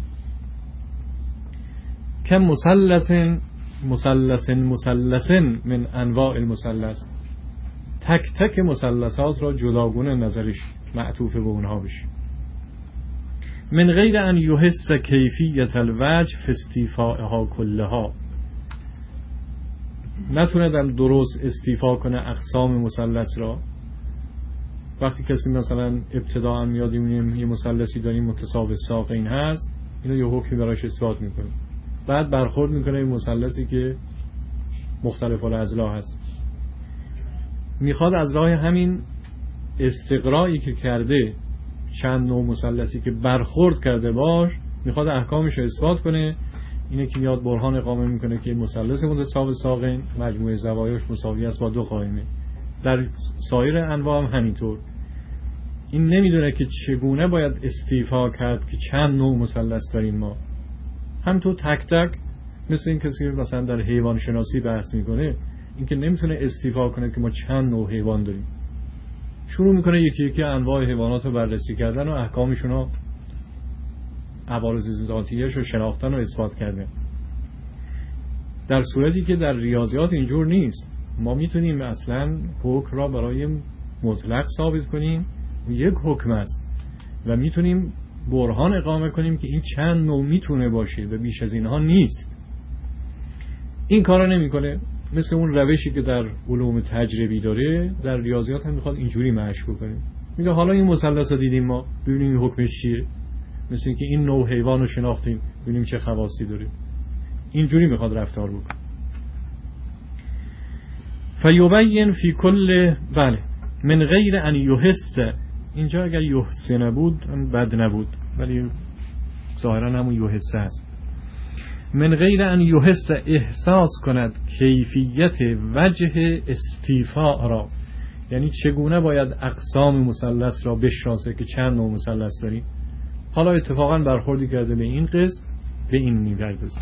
که مثلث مثلث مثلث من انواع المثلث، تک تک مثلثات را جداگونه نظرش معطوف به اونها بشه. من غیر ان یحس کیفیت الوجه فی استیفائها کلها، نتوندم درست استیفا کنه اقسام مثلث را. وقتی کسی مثلا ابتداء میاد میبینیم یه مثلثی داریم متساوی ساقین هست، اینو یه حکمی براش اثبات میکنه، بعد برخورد میکنه این مثلثی که مختلف الاضلاع هست، میخواد از راه همین استقرایی که کرده چند نوع مثلثی که برخورد کرده باش، میخواد احکامش رو اثبات کنه. اینه که میاد برهان اقامه میکنه که مثلث متساوی ساقین مجموع زوایاش مساوی است با دو قائمه. در سایر انواع هم همینطور. این نمیدونه که چگونه باید استیفا کرد که چند نوع مثلث داریم ما. هم تو تک تک مثل این کسی مثلا در حیوان شناسی بحث میکنه، این که نمیتونه استیفا کنه که ما چند نوع حیوان داریم، شروع میکنه یکی یکی انواع حیوانات رو بررسی کردن و احکامشون رو، عوارض ذاتیه‌اش رو شناختن و اثبات کردن. در صورتی که در ریاضیات اینجور نیست. ما میتونیم اصلا حکم را برای مطلق ثابت کنیم، یک حکم است و میتونیم برهان اقامه کنیم که این چند نوع میتونه باشه و بیش از اینها نیست. این کارا نمیکنه. مثل اون روشی که در علوم تجربی داره، در ریاضیات هم میخواد اینجوری مشق کنه. میگه حالا این مثلث رو دیدیم ما، ببینیم این حکمش چیه. مثل اینکه این نوع حیوان رو شناختیم، ببینیم چه خواصی داره. اینجوری میخواد رفتار بکنه. فیبین فی کل، بله، من غیر ان یحس. اینجا اگر یحس نبود بد نبود، ولی ظاهرا همون یحس است. من غیر ان یحس، احساس کند کیفیت وجه استیفاء را، یعنی چگونه باید اقسام مثلث را بشناسه که چند نوع مثلث داریم. حالا اتفاقا برخوردی کرده به این قسم، به این می‌پردازه.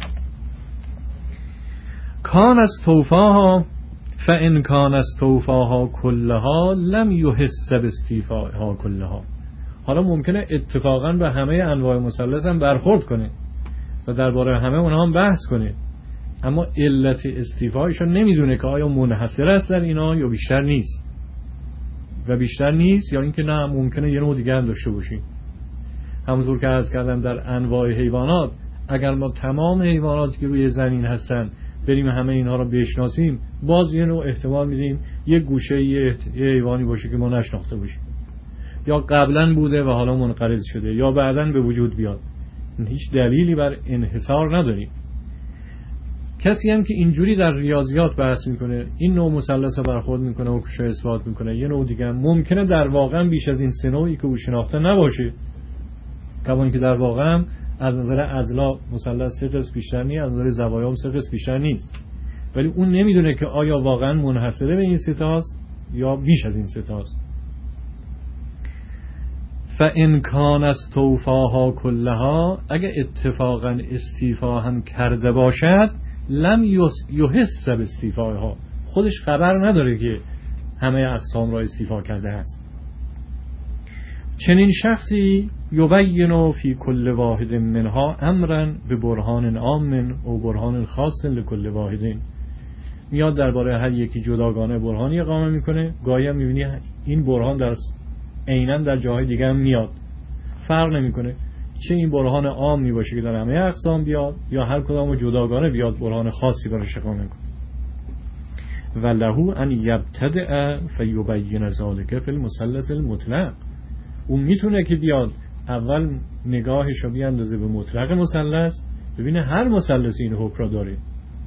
کان استوفاها فان کان استوفاها کلها لم یحس باستیفائها کلها. حالا ممکنه اتفاقا به همه انواع مثلث هم برخورد کنه و درباره همه اونها هم بحث کنه، اما علت استیفایش رو نمیدونه که آیا منحصر است در اینا یا بیشتر نیست و بیشتر نیست یا اینکه نه ممکنه یه نوع دیگه هم داشته باشیم. همونطور که عرض کردم در انواع حیوانات، اگر ما تمام حیواناتی که روی زمین هستن بریم همه اینها رو بشناسیم، باز یه نوع احتمال میدیم یک گوشه یه حیوانی باشه که ما نشناخته باشیم، یا قبلا بوده و حالا منقرض شده، یا بعداً به وجود بیاد. هیچ دلیلی بر انحصار نداریم. کسی هم که اینجوری در ریاضیات بحث میکنه، این نوع مثلث رو برخورد میکنه و کشش اثبات میکنه، یه نوع دیگه ممکنه در واقع بیش از این سه نوعی که او شناخته نباشه، کما اینکه در واقع از نظر اضلاع مثلث سه قسم بیشتر نیست، از نظر زوایا هم سه قسم بیشتر نیست، ولی اون نمیدونه که آیا واقعا منحصره به این سه تاست یا بیش از این سه تاست. فَإِنْ كَانَ اسْتَوْفَاهَا كُلَّهَا، اگه اتفاقا استیفا هم کرده باشد، لم یحس باستیفائها، خودش خبر نداره که همه اقسام را استیفا کرده است. چنین شخصی یبین فی کل واحد منها امرا به برهان عام او برهان خاص لکل واحدین، میاد درباره هر یکی جداگانه برهانی اقامه میکنه. گاهی هم میبینی این برهان در عیناً در جاهای دیگه هم میاد، فرق نمیکنه چه این برهان عام می باشه که در همه اقسام بیاد یا هر کدام جداگانه بیاد برهان خاصی براش اقامه کنه. ولهو ان یبتدع فیبین ذلک فی المثلث المطلق، اون میتونه که بیاد اول نگاهش رو بیاندازه به مطلق مثلث، ببینه هر مثلثی این حکم را داره.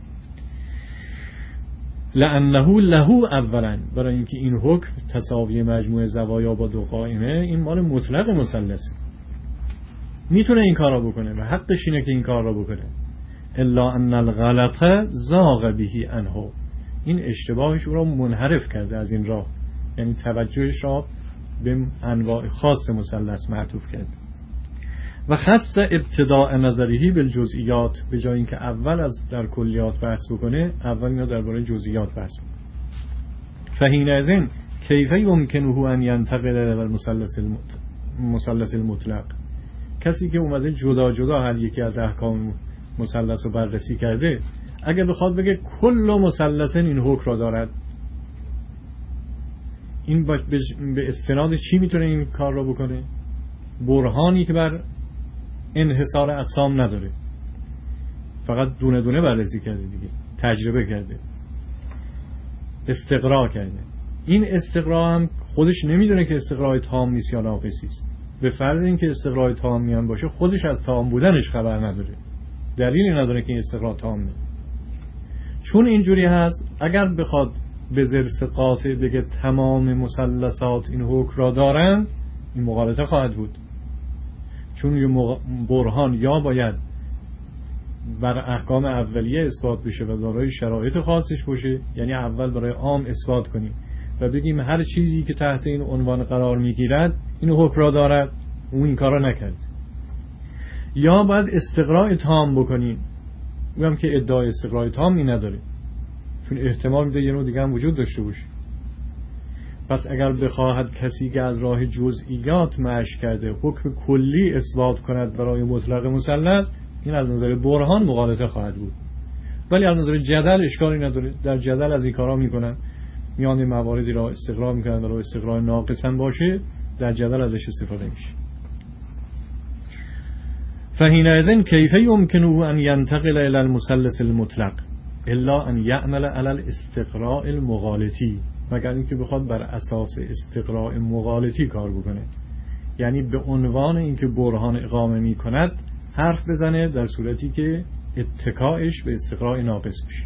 لانه له اولا، برای اینکه این حکم تساوی مجموع زوایا با دو قائمه این مال مطلق مثلث، میتونه این کار را بکنه و حقش اینه که این کار را بکنه. الا ان الغلط زاغ به عنه، این اشتباهش او را منحرف کرده از این راه، یعنی توجهش را به انواع خاص مثلث معطوف کرد. و خاص ابتداء نظری بالجزئیات، به جای اینکه اول از در کلیات بحث بکنه، اول اینا درباره جزئیات بحث بکنه. فحینئذ کیف یمکنه ان ینتقل الى المثلث المثلث المطلق، کسی که اومده جدا جدا هر یکی از احکام مثلث رو بررسی کرده، اگر بخواد بگه کل مثلث این حکم را دارد، این به استناد چی میتونه این کار را بکنه؟ برهانی که بر انحصار اقسام نداره، فقط دونه دونه بررسی کرده دیگه، تجربه کرده، استقرا کرده. این استقرا هم خودش نمیدونه که استقرای تام نیست یا ناقصی است. به فرض اینکه استقرای تام میان باشه خودش از تام بودنش خبر نداره، دلیلی نداره که این استقرا تام نه. چون اینجوری هست اگر بخواد به ضرس قاطع بگه تمام مثلثات این حکم را دارن، این مغالطه خواهد بود. چون یه برهان یا باید بر احکام اولیه اثبات بشه و دارای شرایط خاصش باشه، یعنی اول برای عام اثبات کنیم و بگیم هر چیزی که تحت این عنوان قرار میگیرد این حکم را دارد، اون این کار را نکرد. یا باید استقراء تام بکنیم، میگم که ادعای استقراء تامی نداره، چون احتمال میده یه نوع دیگه هم وجود داشته باشه. پس اگر بخواهد کسی که از راه جزئیات مشی کرده حکم کلی اثبات کند برای مطلق مثلث، این از نظر برهان مغالطه خواهد بود. ولی از نظر جدل اشکالی نداره، در جدل از این کارا میکنن، میان مواردی را استقرار میکنن برای استقرار ناقصا باشه، در جدل ازش استفاده میشه. فحینئذ کیف یمکنه ان ینتقل الی المثلث المطلق الا ان یعمل علی الاستقراء المغالطی، مگر اینکه بخواد بر اساس استقراء مغالطی کار بکنه، یعنی به عنوان اینکه برهان اقامه میکند حرف بزنه در صورتی که اتکایش به استقراء ناقص بشه.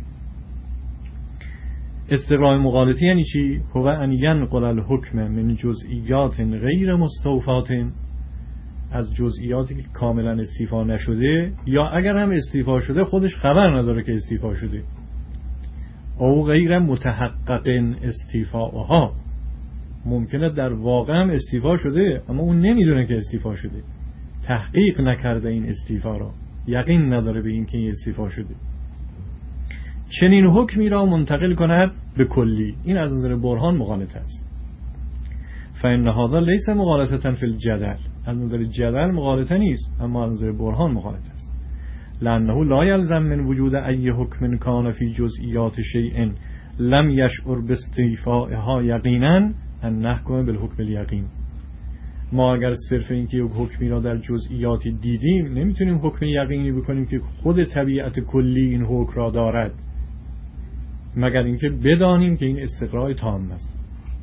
استقراء مغالطی یعنی چی؟ هو ان ینقل الحکم من جزئیات غیر مستوفات، از جزئیاتی که کاملا استیفا نشده یا اگر هم استیفا شده خودش خبر نداره که استیفا شده، او غیر متحقق استیفاها، ممکنه در واقع هم استیفا شده اما اون نمیدونه که استیفا شده، تحقیق نکرده این استیفا را، یقین نداره به این که این استیفا شده، چنین حکمی را منتقل کند به کلی. این از نظر برهان مغالطه است. فإن هذا لیس مغالطة فی الجدل، از نظر جدل مغالطه نیست، اما از نظر برهان مغالطه است. لأنه لا يلزم من وجود ای حکم کان فی جزئیات شیء لم یشعر باستیفائها یقینا ان نحکم بالحکم الیقین. ما اگر صرف اینکه یک حکمی را در جزئیاتی دیدیم نمیتونیم حکم یقینی بکنیم که خود طبیعت کلی این حکم را دارد، مگر اینکه بدانیم که این استقراء تام است.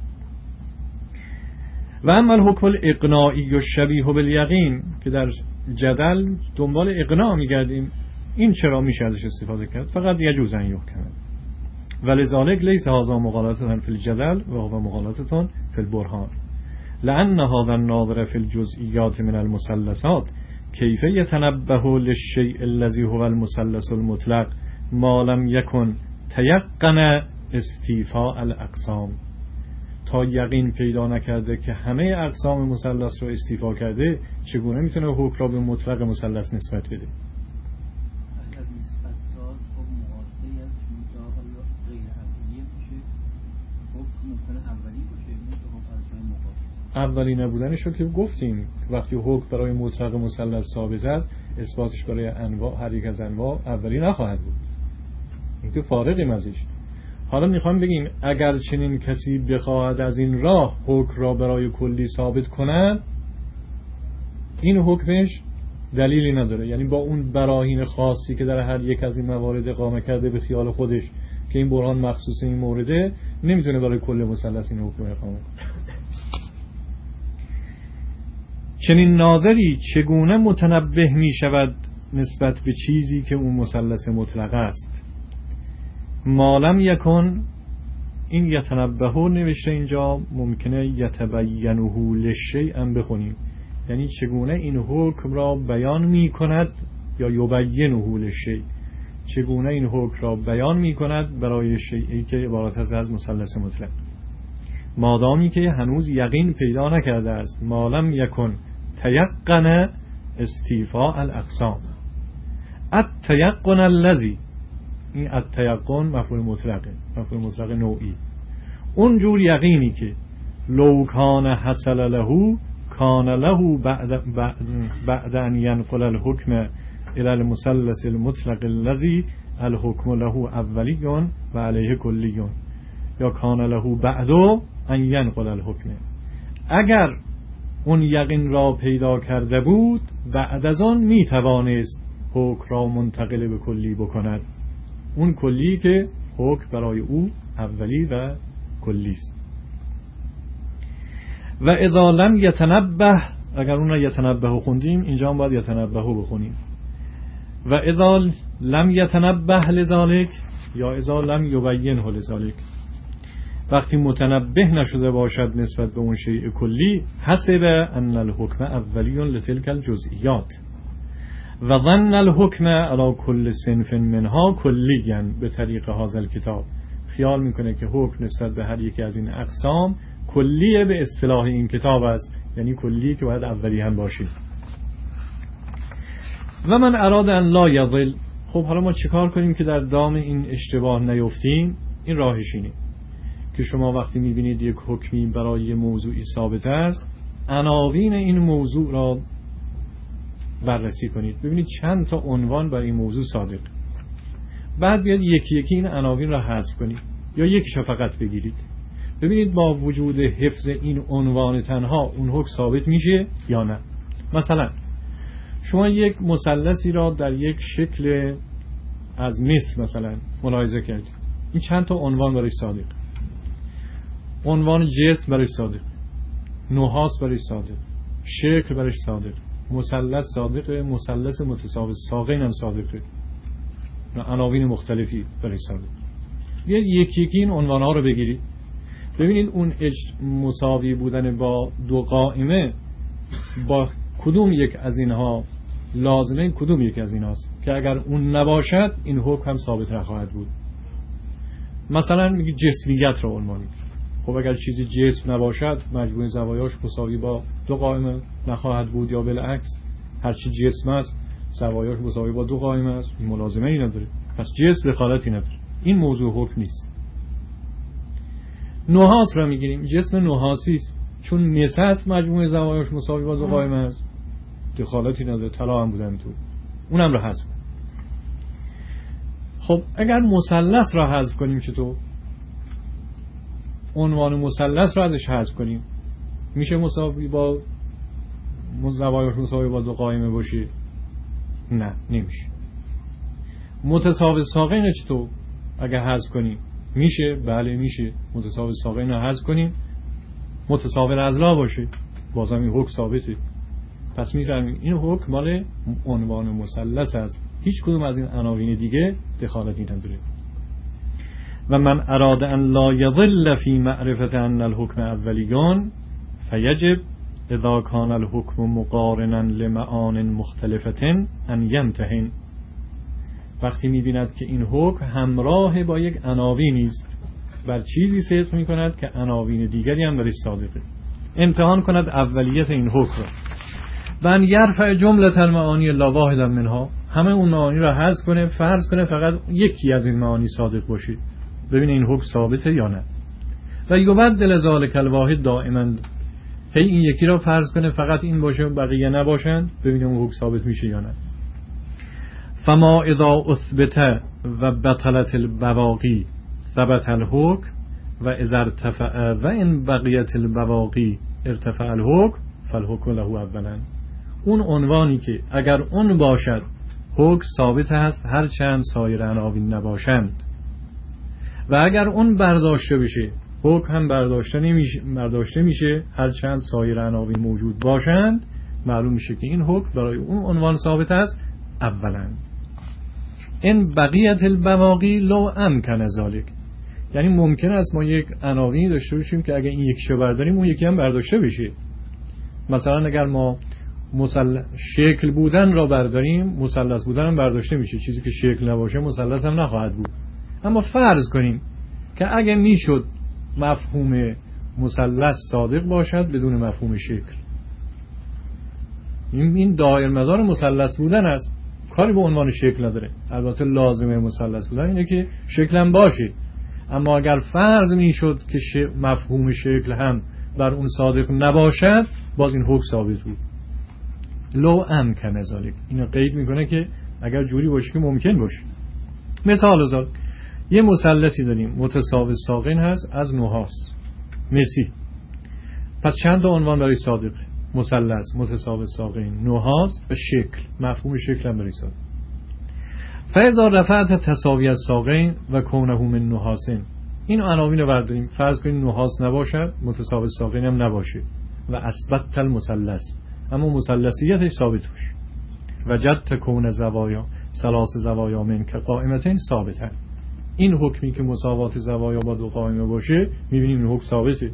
و اما الحکم الاقناعی و شبیه بالیقین، که در جدل دنبال اقناع میگردیم، این چرا میشه ازش استفاده کرد؟ فقط یجوز ان یحکم، ولذلك لیس هذا مغالطة فی الجدل و هو مغالطة فی البرهان، لأن هذا الناظر فی الجزئیات من المثلثات کیف یتنبه للشیء الذی هو المثلث المطلق ما لم یکن تیقن استیفاء الاقسام. تا یقین پیدا نکرده که همه اقسام مثلث را استیفا کرده، چگونه میتونه حکم را به مطلق مثلث نسبت بده؟ اولی نبودنش رو که گفتیم، وقتی حکم برای مطلق مثلث ثابت است، اثباتش برای انواع هر یک از انواع اولی نخواهد بود، این که فارغیم ازش. حالا میخوام بگیم اگر چنین کسی بخواهد از این راه حکم را برای کلی ثابت کند، این حکمش دلیلی نداره، یعنی با اون براهین خاصی که در هر یک از این موارد اقامه کرده به خیال خودش که این برهان مخصوص این مورده، نمیتونه برای کل مثلث این حکم اقامه کنه. چنین ناظری چگونه متنبه می شود نسبت به چیزی که اون مثلث مطلق است؟ مالم یکن، این یتنبهو نوشته اینجا، ممکنه یتبینه للشیء ام بخونیم، یعنی چگونه این حکم را بیان می کند، یا یبینه للشیء، چگونه این حکم را بیان می کند برای شیئی که عبارت است از مثلث مطلق، مادامی که هنوز یقین پیدا نکرده است. مالم یکن تیقن استیفاء الاقسام، التیقن الذی، این التیقن مفعول مطلقه، مفعول مطلق نوعی، اون جور یقینی که لو کان حصل له کان له بعد, بعد, بعد ان ینقل الحکم الى المثلث المطلق الذی الحکم له اولی و علیه کلی، یا کان له بعد ان ینقل الحکم. اگر اون یقین را پیدا کرده بود بعد از آن می توانست حکم را منتقل به کلی بکند. اون کلی که حکم برای او اولی و کلی است. و اذا لم یتنبه، اگر اون را یتنبه خوندیم اینجا هم باید یتنبه بخونیم. و اذا لم یتنبه لذالک یا اذا لم یبینه لذالک، وقتی متنبه نشده باشد نسبت به اون شیء کلی، حسب ان الحکم اولی لتلک الجزئیات و ظن الحکم علی کل صنف منها کلیا به طریق هذا الکتاب، خیال میکنه که حکم نسبت به هر یکی از این اقسام کلیه به اصطلاح این کتاب است، یعنی کلی که باید اولی هم باشه. و من اراد ان لا یضل، خب حالا ما چیکار کنیم که در دام این اشتباه نیفتیم؟ این راهش اینه که شما وقتی میبینید یک حکمی برای یک موضوعی ثابت است، عناوین این موضوع را بررسی کنید، ببینید چند تا عنوان برای این موضوع صادق، بعد بیاد یکی یکی این عناوین را حذف کنید یا یکیشو فقط بگیرید، ببینید با وجود حفظ این عنوان تنها اون حکم ثابت میشه یا نه. مثلا شما یک مثلثی را در یک شکل از مس مثلا ملاحظه کردید، این چند تا عنوان برای صادق، عنوان جسم برای صادق، نحاس برای صادق، شکل برای صادق، مثلث صادقه، مثلث متساوی ساقین هم صادقه، عناوین مختلفی برای صادق. بیاید یکی یکی این عنوان ها رو بگیرید، ببینید اون مساوی بودن با دو قائمه با کدوم یک از اینها لازمه، کدوم یک از اینهاست که اگر اون نباشد این حکم هم ثابت نخواهد بود. مثلا میگه جسمیت رو عنوان کنید، خب اگر چیزی جسم نباشد مجموع زوایاش مساوی با دو قائمه نخواهد بود، یا بالعکس هر چی جسم است زوایاش مساوی با دو قائمه است، این ملازمه ای نداره، پس جسم دخالتی نداره، این موضوع حکم نیست. نحاس را میگیریم، جسم نحاسی است چون مس است مجموع زوایاش مساوی با دو قائمه است، دخالتی نداره، طلا هم بودن تو، اونم رو حذف. خب اگر مثلث را حذف کنیم چطور؟ عنوان مثلث را ازش حذف کنیم، میشه مساوی با زوایاش مساوی با دو قائمه باشه؟ نه نمیشه. متساوی ساقین چطور اگر حذف کنیم؟ میشه؟ بله میشه. متساوی ساقین را حذف کنیم متساوی اضلاع باشه، بازم این حکم ثابته. پس میفهمیم این حکم مال عنوان مثلث است، هیچ کدوم از این عناوین دیگه دخالتی نداره. و من اراد ان لا یضل فی معرفت ان الحکم اولیون فیجب اذا کان الحکم مقارنا لمعان مختلفة ان ینتهن، وقتی میبیند که این حکم همراه با یک عناوینی است، بر چیزی صدق میکند که عناوین دیگری هم برش صادقه، امتحان کند اولیت این حکم را. و ان یرفع جمله المعانی لا واحدا منها، همه اون معانی را حذف کنه، فرض کنه فقط یکی از این معانی صادق باشه، ببینه این حکم ثابته یا نه. و یبدل ذلک الواحد دائما، هی این یکی را فرض کنه فقط این باشه و بقیه نباشند، ببینه اون حکم ثابت میشه یا نه. فما اذا اثبت و بطلت البواقی ثبت الحکم و اذا ارتفع و ان بقیت البواقی ارتفع الحکم فالحکم له اولا، اون عنوانی که اگر اون باشد حکم ثابت است هر چند سایر عناوین نباشند، و اگر اون برداشته بشه حکم هم برداشته نمیشه، برداشته میشه هر چند سایر عناوین موجود باشند، معلوم میشه که این حکم برای اون عنوان ثابت است اولا. این بقیت البواقی لو امکن ذلک، یعنی ممکن است ما یک عناوینی داشته باشیم که اگر این یکیشو برداریم اون یکی هم برداشته بشه. مثلا اگر ما مثلث شکل بودن را برداریم مثلث بودن هم برداشته میشه، چیزی که شکل نباشه مثلث هم نخواهد بود. اما فرض کنیم که اگه میشد مفهوم مثلث صادق باشد بدون مفهوم شکل، این دایر مدار مثلث بودن است، کاری به عنوان شکل نداره. البته لازمه مثلث بودن اینه که شکل هم باشه، اما اگر فرض میشد که مفهوم شکل هم بر اون صادق نباشد باز این حکم ثابت بود. لو امکن ذلک، اینو قید میکنه که اگر جوری باشه که ممکن باشه. مثال ذلک یه مثلثی داریم متساوی ساقین هست از نحاس مسی، پس چند تا عنوان برای صادق؟ مثلث متساوی ساقین نحاس و شکل، مفهوم شکل هم بریساد. فاذا رفعت تساوی الساقین و کونه من نحاسین، این عناوین رو برداریم، فرض کنیم نحاس نباشد، متساوی ساقین هم نباشه و اثبت المثلث، اما مثلثیتش ثابت باشه. وجدت کون زوایا ثلاث زوایا من که قائمتین ثابتن، این حکمی که مساوات زوایا با دو قائمه باشه میبینیم این حکم ثابته.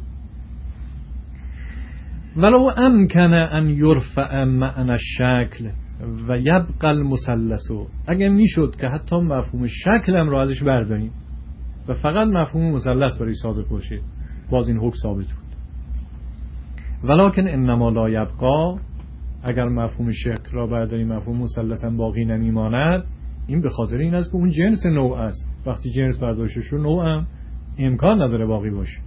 ولو امکن ان یرفع معنی الشکل و یبقى المثلث، اگه میشد که حتی مفهوم شکل هم رو ازش برداریم و فقط مفهوم مثلث برای صادق باشه، باز این حکم ثابت بود. ولکن انما لا یبقى، اگر مفهوم شکل را برداریم مفهوم مثلث هم باقی نمیماند، این به خاطر این است که اون جنس نوع است. وقتی جنس برداشته شد نوع هم امکان نداره باقی باشه.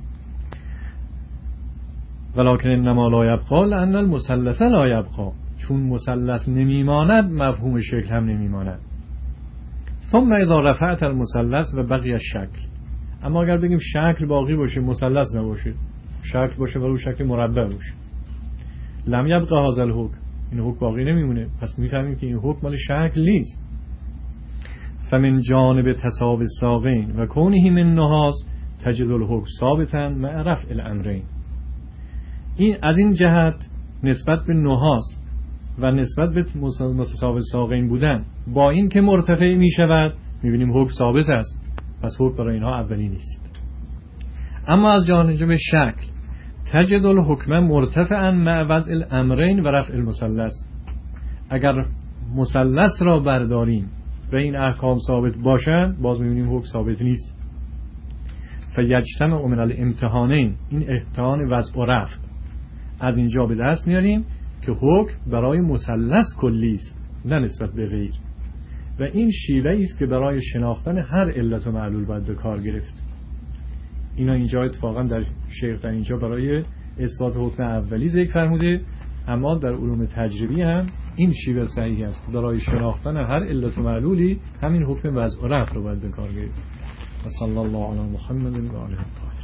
ولکن انما لا یبقى لان المثلث لا یبقى، چون مثلث نمیماند مفهوم شکل هم نمیماند. ثم اذا رفعت المثلث و بقی الشکل، اما اگر بگیم شکل باقی باشه مثلث نباشه، شکل باشه ولی شکل مربع باشه، لم یبقى هذا الحکم، این حکم باقی نمیمونه. پس میفهمیم که این حکم مال شکل نیست. فمن جانب تساوی الساقین و کونه من نحاس تجد الحکم ثابتا مع رفع الامرین، این از این جهت نسبت به نحاس و نسبت به متساوی ساقین بودن با این که مرتفع می شود میبینیم حکم ثابت است، پس حکم برای اینها اولی نیست. اما از جانب شکل تجد الحکم مرتفعا مع وضع الامرین و رفع المثلث، اگر مثلث را برداریم و این احکام ثابت باشند باز میبینیم حکم ثابت نیست. فیجتمع من الامتحانین، این امتحان وضع و رفع از اینجا به دست میاریم که حکم برای مثلث کلی است نه نسبت به غیر، و این شیوه است که برای شناختن هر علت و معلول باید به کار گرفت. اینا اینجا اتفاقا در شیخ در اینجا برای اثبات حکم اولی ذکر فرموده، اما در علوم تجربی هم این شیوه صحیح است، برای شناختن هر علت و معلولی همین حکم وضع و رفع رو باید به کار گرفت. صلی الله علی محمد و آله الطاهرین.